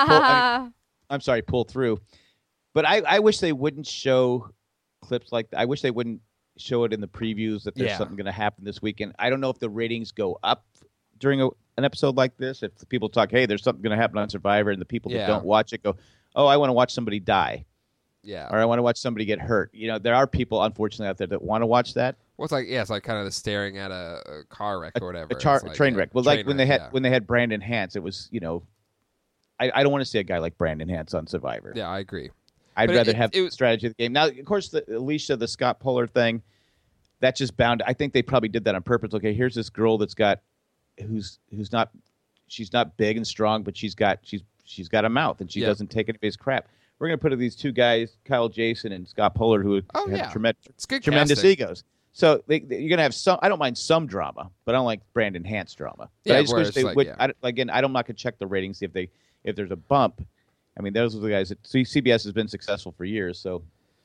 Speaker 3: Pull through. But I wish they wouldn't show clips like that. I wish they wouldn't show it in the previews that there's something going to happen this weekend. I don't know if the ratings go up during an episode like this. If the people talk, hey, there's something going to happen on Survivor, and the people that don't watch it go, oh, I want to watch somebody die.
Speaker 1: Yeah.
Speaker 3: Or I want to watch somebody get hurt. There are people, unfortunately, out there that want to watch that.
Speaker 1: Well, it's like kind of the staring at a car wreck or whatever.
Speaker 3: A train wreck. Well, like when they had Brandon Hance, it was, I don't want to see a guy like Brandon Hance on Survivor.
Speaker 1: Yeah, I agree.
Speaker 3: I'd rather have the strategy of the game. Now, of course, the Alicia, the Scott Pollard thing, that's just bound. I think they probably did that on purpose. Okay, here's this girl who's not, she's not big and strong, but she's got a mouth and she doesn't take anybody's crap. We're going to put these 2 guys, Kyle Jason and Scott Pollard, who have tremendous egos. So you're going to have some. I don't mind some drama, but I don't like Brandon Hance drama. But I just wish they would. I'm not going to check the ratings see if there's a bump. I mean, those are the guys that CBS has been successful for years. So,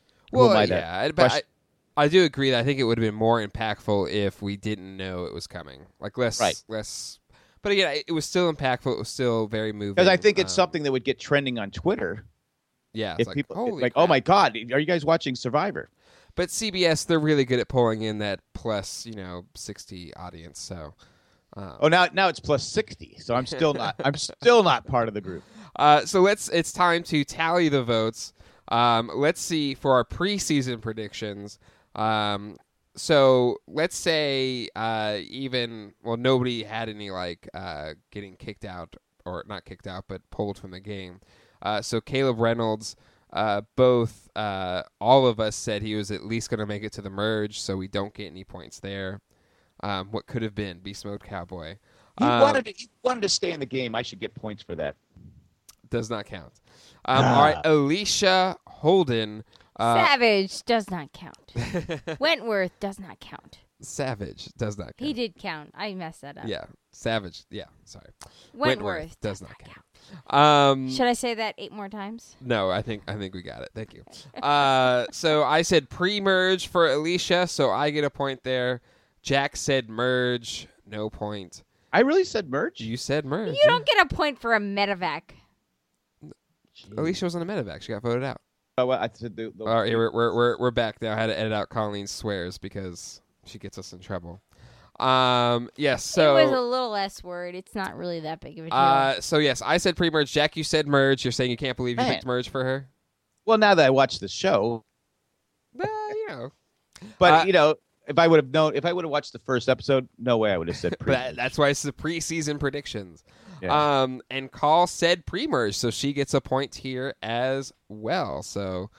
Speaker 1: I do agree that I think it would have been more impactful if we didn't know it was coming. Like less. But again, it was still impactful. It was still very moving.
Speaker 3: Because I think it's something that would get trending on Twitter.
Speaker 1: Yeah,
Speaker 3: if people oh my God, are you guys watching Survivor?
Speaker 1: But CBS, they're really good at pulling in that plus 60 audience. So.
Speaker 3: Now it's plus 60. So I'm still not part of the group.
Speaker 1: So it's time to tally the votes. Let's see for our preseason predictions. So let's say nobody had any getting kicked out, or not kicked out, but pulled from the game. So Caleb Reynolds, both all of us said he was at least going to make it to the merge, so we don't get any points there. What could have been Beast Mode Cowboy.
Speaker 3: He wanted to stay in the game. I should get points for that.
Speaker 1: Does not count. All right, Alicia Holden.
Speaker 2: Savage does not count. Wentworth does not count.
Speaker 1: Savage does not count.
Speaker 2: He did count. I messed that up.
Speaker 1: Yeah, Savage. Yeah, sorry.
Speaker 2: Wentworth
Speaker 1: does not count.
Speaker 2: Should I say that 8 more times?
Speaker 1: No, I think we got it. Thank you. So I said pre-merge for Alicia, so I get a point there. Jack said merge, no point.
Speaker 3: I really said merge?
Speaker 1: You said merge.
Speaker 2: You don't get a point for a medevac.
Speaker 1: Alicia was on a medevac. She got voted out.
Speaker 3: Oh, well, I said
Speaker 1: all right, we're back now. I had to edit out Colleen's swears because she gets us in trouble. Yes, so
Speaker 2: it was a little less word. It's not really that big of a deal.
Speaker 1: So yes, I said pre-merge. Jack, you said merge. You're saying you can't believe you picked merge for her?
Speaker 3: Well, now that I watched the show.
Speaker 1: Well,
Speaker 3: But, if I would have watched the first episode, no way I would have said pre-merge.
Speaker 1: That's why it's the preseason predictions.
Speaker 3: Yeah.
Speaker 1: And Call said pre-merge, so she gets a point here as well. So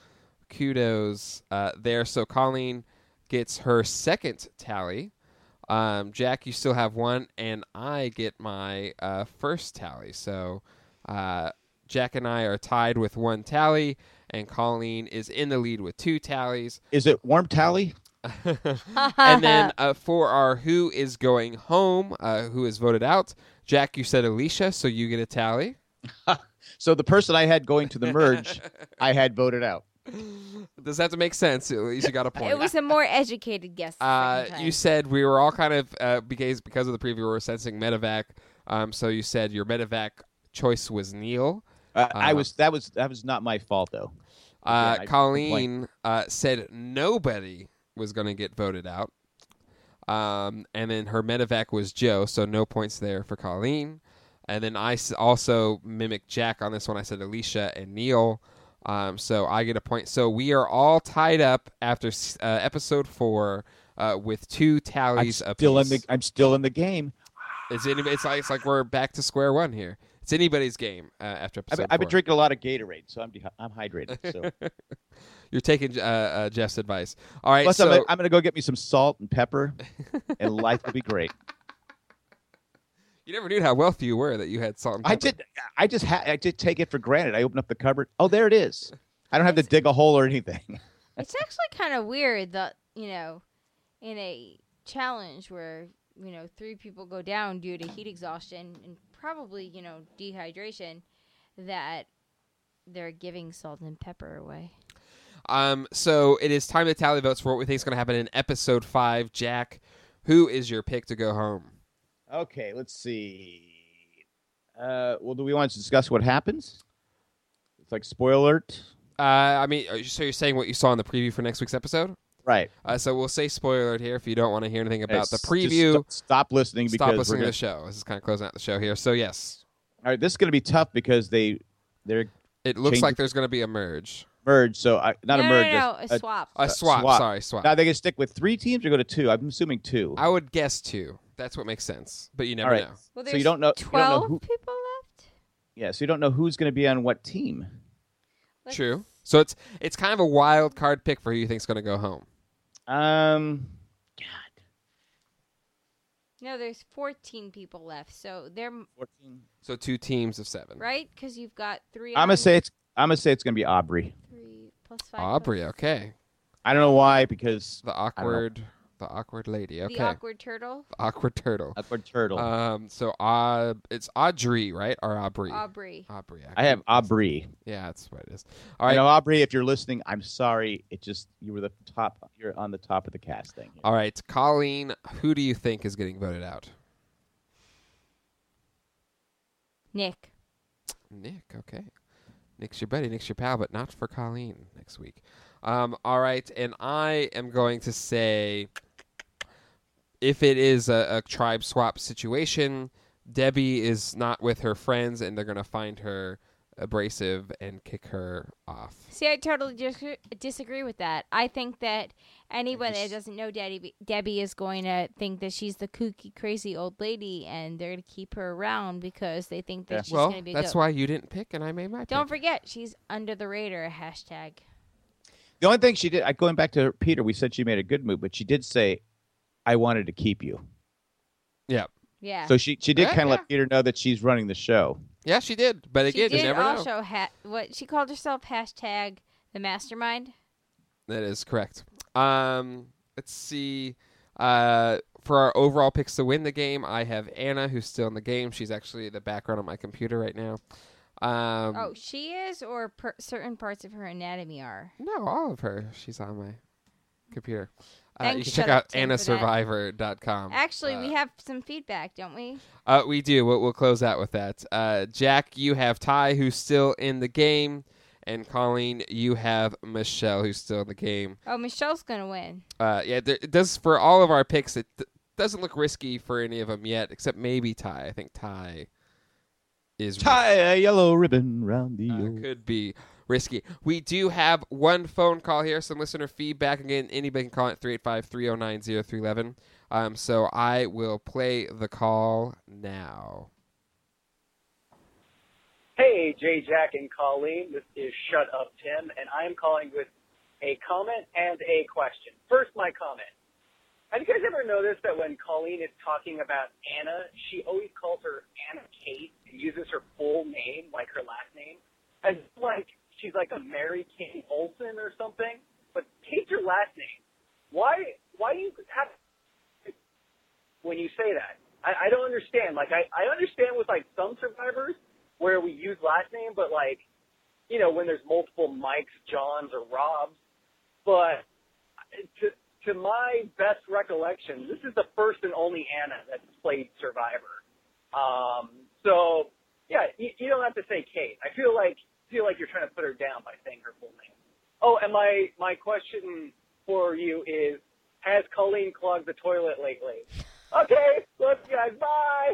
Speaker 1: kudos there. So Colleen gets her second tally. Jack, you still have one, and I get my first tally. So Jack and I are tied with one tally, and Colleen is in the lead with 2 tallies.
Speaker 3: Is it warm tally?
Speaker 1: And then for our who is going home, who is voted out, Jack, you said Alicia, so you get a tally.
Speaker 3: So the person I had going to the merge, I had voted out.
Speaker 1: Does that have to make sense? At least you got a point.
Speaker 2: It was a more educated guess. The second time.
Speaker 1: You said we were all kind of because of the preview we were sensing medevac. So you said your medevac choice was Neil.
Speaker 3: That was not my fault though.
Speaker 1: Colleen said nobody was going to get voted out. And then her medevac was Joe, so no points there for Colleen. And then I also mimicked Jack on this one. I said Alicia and Neil. So I get a point. So we are all tied up after episode 4 with 2 tallies apiece.
Speaker 3: I'm still in the game.
Speaker 1: It's like we're back to square one here. It's anybody's game after episode 4.
Speaker 3: I've been drinking a lot of Gatorade, so I'm hydrated. So.
Speaker 1: You're taking Jeff's advice. All right.
Speaker 3: Plus,
Speaker 1: so
Speaker 3: I'm going to go get me some salt and pepper, and life will be great.
Speaker 1: You never knew how wealthy you were that you had salt and pepper.
Speaker 3: I did take it for granted. I opened up the cupboard. Oh, there it is. I don't have to dig a hole or anything.
Speaker 2: It's actually kind of weird that, in a challenge where, 3 people go down due to heat exhaustion and probably, dehydration, that they're giving salt and pepper away.
Speaker 1: So it is time to tally votes for what we think is going to happen in episode 5. Jack, who is your pick to go home?
Speaker 3: Okay, let's see. Well, do we want to discuss what happens? It's like spoiler alert.
Speaker 1: So you're saying what you saw in the preview for next week's episode?
Speaker 3: Right.
Speaker 1: So we'll say spoiler alert here if you don't want to hear anything about the preview.
Speaker 3: Stop listening because
Speaker 1: stop listening to the show. This is kind of closing out the show here. So yes.
Speaker 3: All right, this is going to be tough because they're.
Speaker 1: It looks like there's going to be a merge.
Speaker 3: So a merge.
Speaker 2: A swap.
Speaker 1: A swap. Sorry, swap.
Speaker 3: Now they can stick with 3 teams or go to 2. I'm assuming 2.
Speaker 1: I would guess 2. That's what makes sense, but you never know.
Speaker 2: Well,
Speaker 3: so you don't know.
Speaker 2: 12 people left.
Speaker 3: Yeah, so you don't know who's going to be on what team.
Speaker 1: True. So it's kind of a wild card pick for who you think's going to go home.
Speaker 3: God.
Speaker 2: No, there's 14 people left, so they're
Speaker 3: 14.
Speaker 1: So 2 teams of 7,
Speaker 2: right? Because you've got 3.
Speaker 3: I'm gonna say it's going to be Aubrey.
Speaker 2: 3 plus 5.
Speaker 1: Aubrey, okay.
Speaker 3: I don't know why because
Speaker 1: the awkward lady. Okay.
Speaker 2: The awkward turtle.
Speaker 1: The awkward turtle.
Speaker 3: Awkward turtle.
Speaker 1: So it's Audrey, right? Or Aubrey.
Speaker 2: Aubrey.
Speaker 3: I have Aubrey.
Speaker 1: Yeah, that's what it is. All right.
Speaker 3: You know, Aubrey, if you're listening, I'm sorry. You were the top. You're on the top of the cast thing.
Speaker 1: All right, Colleen, who do you think is getting voted out?
Speaker 2: Nick,
Speaker 1: okay. Nick's your buddy, Nick's your pal, but not for Colleen next week. All right, and I am going to say, if it is a tribe swap situation, Debbie is not with her friends, and they're going to find her abrasive and kick her off.
Speaker 2: See, I totally disagree with that. I think that anyone that doesn't know Debbie is going to think that she's the kooky, crazy old lady, and they're going to keep her around because they think that she's going to be
Speaker 1: that's why you didn't pick, and I made my pick.
Speaker 2: Don't forget, she's under the radar, hashtag.
Speaker 3: The only thing she did, going back to Peter, we said she made a good move, but she did say, I wanted to keep you.
Speaker 1: Yeah.
Speaker 2: Yeah.
Speaker 3: So she did kind of let Peter know that she's running the show.
Speaker 1: Yeah, she did. But again, you never know.
Speaker 2: She did also what she called herself, hashtag the mastermind.
Speaker 1: That is correct. Let's see. For our overall picks to win the game, I have Anna, who's still in the game. She's actually the background on my computer right now.
Speaker 2: She is, or certain parts of her anatomy are?
Speaker 1: No, all of her. She's on my computer.
Speaker 2: Thanks,
Speaker 1: you can check out AnnaSurvivor.com.
Speaker 2: Actually, we have some feedback, don't we?
Speaker 1: We do. We'll close out with that. Jack, you have Ty, who's still in the game. And Colleen, you have Michelle, who's still in the game.
Speaker 2: Oh, Michelle's going to win.
Speaker 1: Yeah, it does for all of our picks. It doesn't look risky for any of them yet, except maybe Ty. I think Ty is
Speaker 3: tie a yellow ribbon round the
Speaker 1: could be risky. We do have one phone call here, some listener feedback. Again, anybody can call it 385-309-0311. So I will play the call now.
Speaker 4: Hey, Jay, Jack, and Colleen. This is Shut Up Tim, and I am calling with a comment and a question. First, my comment. Have you guys ever noticed that when Colleen is talking about Anna, she always calls her Anna Kate and uses her full name, like her last name, as like she's like a Mary Kate Olsen or something? But Kate's your last name. Why do you have when you say that? I don't understand. Like, I understand with, like, some Survivors where we use last name, but, like, you know, when there's multiple Mikes, Johns, or Robs. But to my best recollection, this is the first and only Anna that's played Survivor. So, yeah, you don't have to say Kate. I feel like you're trying to put her down by saying her full name. Oh, and my question for you is, has Colleen clogged the toilet lately? Okay, love you guys. Bye.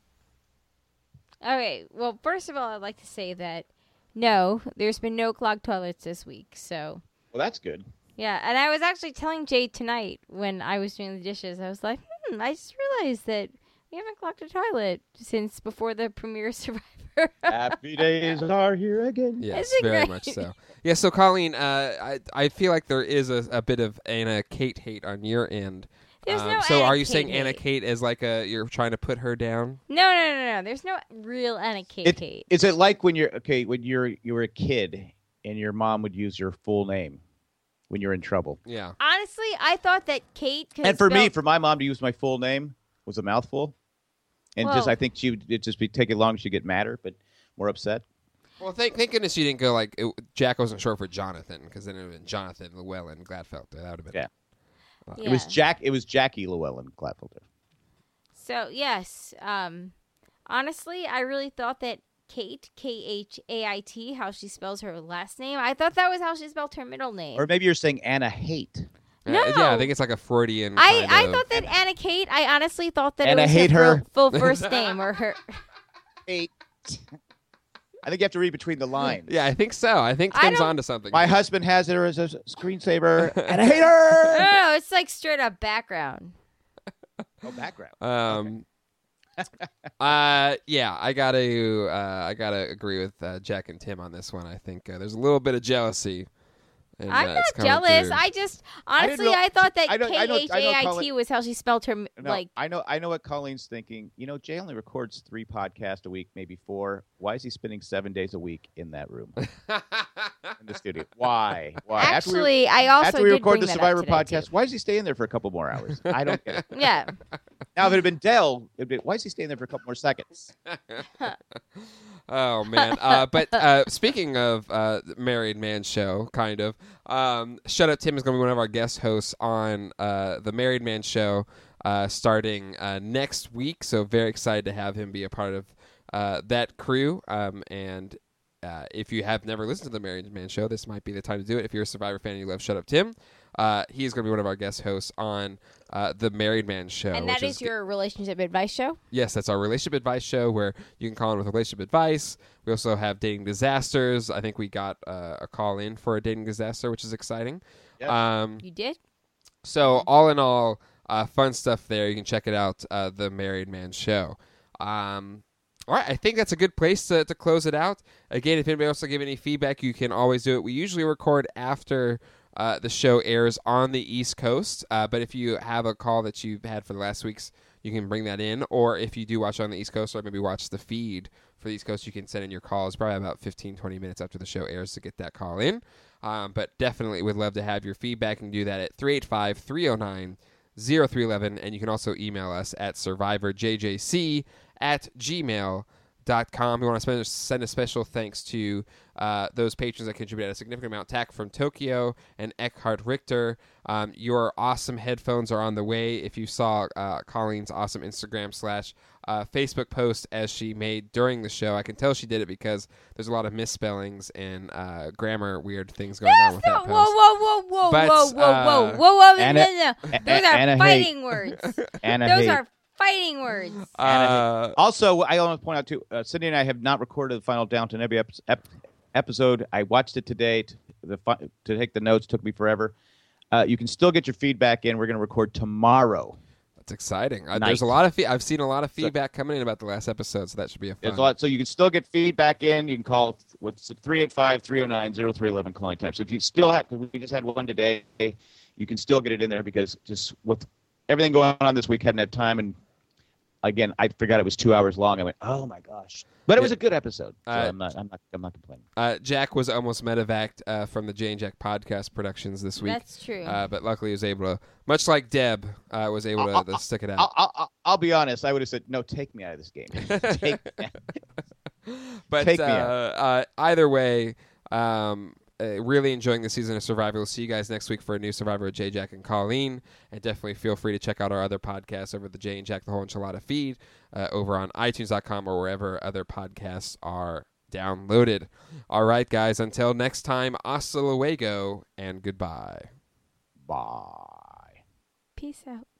Speaker 2: Okay, well, first of all, I'd like to say that no, there's been no clogged toilets this week. So.
Speaker 3: Well, that's good.
Speaker 2: Yeah, and I was actually telling Jay tonight when I was doing the dishes, I was like, I just realized that we haven't clogged a toilet since before the premiere of Survivor.
Speaker 3: Happy days are here again.
Speaker 1: Yes,
Speaker 2: Isn't
Speaker 1: very
Speaker 2: great?
Speaker 1: much so. Yeah, so Colleen, I feel like there is a bit of Anna Kate hate on your end.
Speaker 2: There's no
Speaker 1: so
Speaker 2: Anna
Speaker 1: are you
Speaker 2: Kate
Speaker 1: saying
Speaker 2: hate.
Speaker 1: Anna Kate as like you're trying to put her down?
Speaker 2: No. There's no real Anna Kate hate.
Speaker 3: Is it like when you were a kid and your mom would use your full name when you're in trouble?
Speaker 1: Yeah.
Speaker 2: Honestly, I thought that Kate could
Speaker 3: And for me,
Speaker 2: spell-
Speaker 3: for my mom to use my full name was a mouthful. And
Speaker 2: Well-
Speaker 3: I think it'd just be taking long, she'd get madder, but more upset.
Speaker 1: Well, thank goodness you didn't go like Jack wasn't short for Jonathan, because then it would have been Jonathan Llewellyn Gladfelter. That would have been.
Speaker 3: Yeah.
Speaker 2: Yeah.
Speaker 3: It was Jackie Llewellyn Gladfelter.
Speaker 2: So, yes, honestly, I really thought that Kate, Khait, how she spells her last name, I thought that was how she spelled her middle name.
Speaker 3: Or maybe you're saying Anna Hate.
Speaker 2: No.
Speaker 1: Yeah, I think it's like a Freudian.
Speaker 2: I thought that Anna Kate, I honestly thought that
Speaker 3: And
Speaker 2: it
Speaker 3: I
Speaker 2: was
Speaker 3: hate
Speaker 2: her
Speaker 3: her.
Speaker 2: full first name or her.
Speaker 3: Hate. I think you have to read between the lines.
Speaker 1: Yeah, I think so. I think
Speaker 2: I
Speaker 1: Tim's
Speaker 2: don't-
Speaker 1: onto something.
Speaker 3: My husband has her as a screensaver, and I hate her.
Speaker 2: No, it's like straight up background.
Speaker 3: Oh, background.
Speaker 1: Yeah, I gotta agree with Jack and Tim on this one. I think there's a little bit of jealousy. And,
Speaker 2: I'm
Speaker 1: it's
Speaker 2: not
Speaker 1: coming
Speaker 2: jealous.
Speaker 1: through.
Speaker 2: I just
Speaker 3: I
Speaker 2: honestly
Speaker 3: didn't know-
Speaker 2: I thought that
Speaker 3: I know
Speaker 2: Khait
Speaker 3: Colin-
Speaker 2: was how she spelled her
Speaker 3: No,
Speaker 2: like.
Speaker 3: I know what Colleen's thinking. You know, Jay only records 3 podcasts a week, maybe 4. Why is he spending 7 days a week in that room in the studio? Why?
Speaker 2: Actually, I also
Speaker 3: after we
Speaker 2: did
Speaker 3: record
Speaker 2: bring
Speaker 3: the
Speaker 2: that up
Speaker 3: Survivor
Speaker 2: today,
Speaker 3: podcast,
Speaker 2: too.
Speaker 3: why is he staying there for a couple more hours? I don't get it.
Speaker 2: Yeah.
Speaker 3: Now, if it had been Dell, it'd be, why is he staying there for a couple more seconds?
Speaker 1: Oh man! But speaking of Married Man Show, kind of. Shut Up Tim is going to be one of our guest hosts on the Married Man Show starting next week. So very excited to have him be a part of that crew. And if you have never listened to the Married Man Show, this might be the time to do it. If you're a Survivor fan and you love Shut Up Tim, he's going to be one of our guest hosts on the Married Man Show.
Speaker 2: And that
Speaker 1: which
Speaker 2: is your relationship advice show?
Speaker 1: Yes, that's our relationship advice show where you can call in with relationship advice. We also have dating disasters. I think we got a call in for a dating disaster, which is exciting.
Speaker 3: Yeah.
Speaker 2: You did?
Speaker 1: So all in all, fun stuff there. You can check it out, the Married Man Show. All right, I think that's a good place to close it out. Again, if anybody wants to give any feedback, you can always do it. We usually record after the show airs on the East Coast, but if you have a call that you've had for the last weeks, you can bring that in. Or if you do watch on the East Coast or maybe watch the feed for the East Coast, you can send in your calls probably about 15, 20 minutes after the show airs to get that call in. But definitely would love to have your feedback and do that at 385-309-0311. And you can also email us at survivorjjc@gmail.com. We want to send a special thanks to those patrons that contributed a significant amount. Tack from Tokyo and Eckhart Richter. Your awesome headphones are on the way. If you saw Colleen's awesome Instagram / Facebook post as she made during the show, I can tell she did it because there's a lot of misspellings and grammar weird things going on with that post.
Speaker 2: Whoa,
Speaker 1: But,
Speaker 3: Anna-
Speaker 2: no. Those are
Speaker 3: Anna
Speaker 2: fighting words.
Speaker 3: Anna
Speaker 2: Those
Speaker 3: Hate.
Speaker 2: are fighting words.
Speaker 3: Also, I want to point out, too, Cindy and I have not recorded the final Downton Abbey episode. I watched it today to take the notes. Took me forever. You can still get your feedback in. We're going to record tomorrow.
Speaker 1: That's exciting.
Speaker 3: Night.
Speaker 1: There's a lot of I've seen a lot of feedback coming in about the last episode, so that should be a fun.
Speaker 3: There's a lot, so you can still get feedback in. You can call 385-309-0311 calling time. So if you still have, we just had one today, you can still get it in there because just with everything going on this week, hadn't had time. And again, I forgot it was 2 hours long. I went, oh my gosh! But it was a good episode. So I'm not complaining.
Speaker 1: Jack was almost medevaced from the Jay and Jack podcast productions this week.
Speaker 2: That's true.
Speaker 1: But luckily, he was able to, much like Deb, was able to stick it out.
Speaker 3: I'll be honest. I would have said, no, take me out of this game. Take me out.
Speaker 1: But
Speaker 3: Take me out.
Speaker 1: Either way, really enjoying the season of Survivor. We'll see you guys next week for a new Survivor with Jay, Jack, and Colleen. And definitely feel free to check out our other podcasts over the Jay and Jack, the Whole Enchilada feed, over on iTunes.com or wherever other podcasts are downloaded. All right, guys, until next time, hasta luego and goodbye.
Speaker 3: Bye.
Speaker 2: Peace out.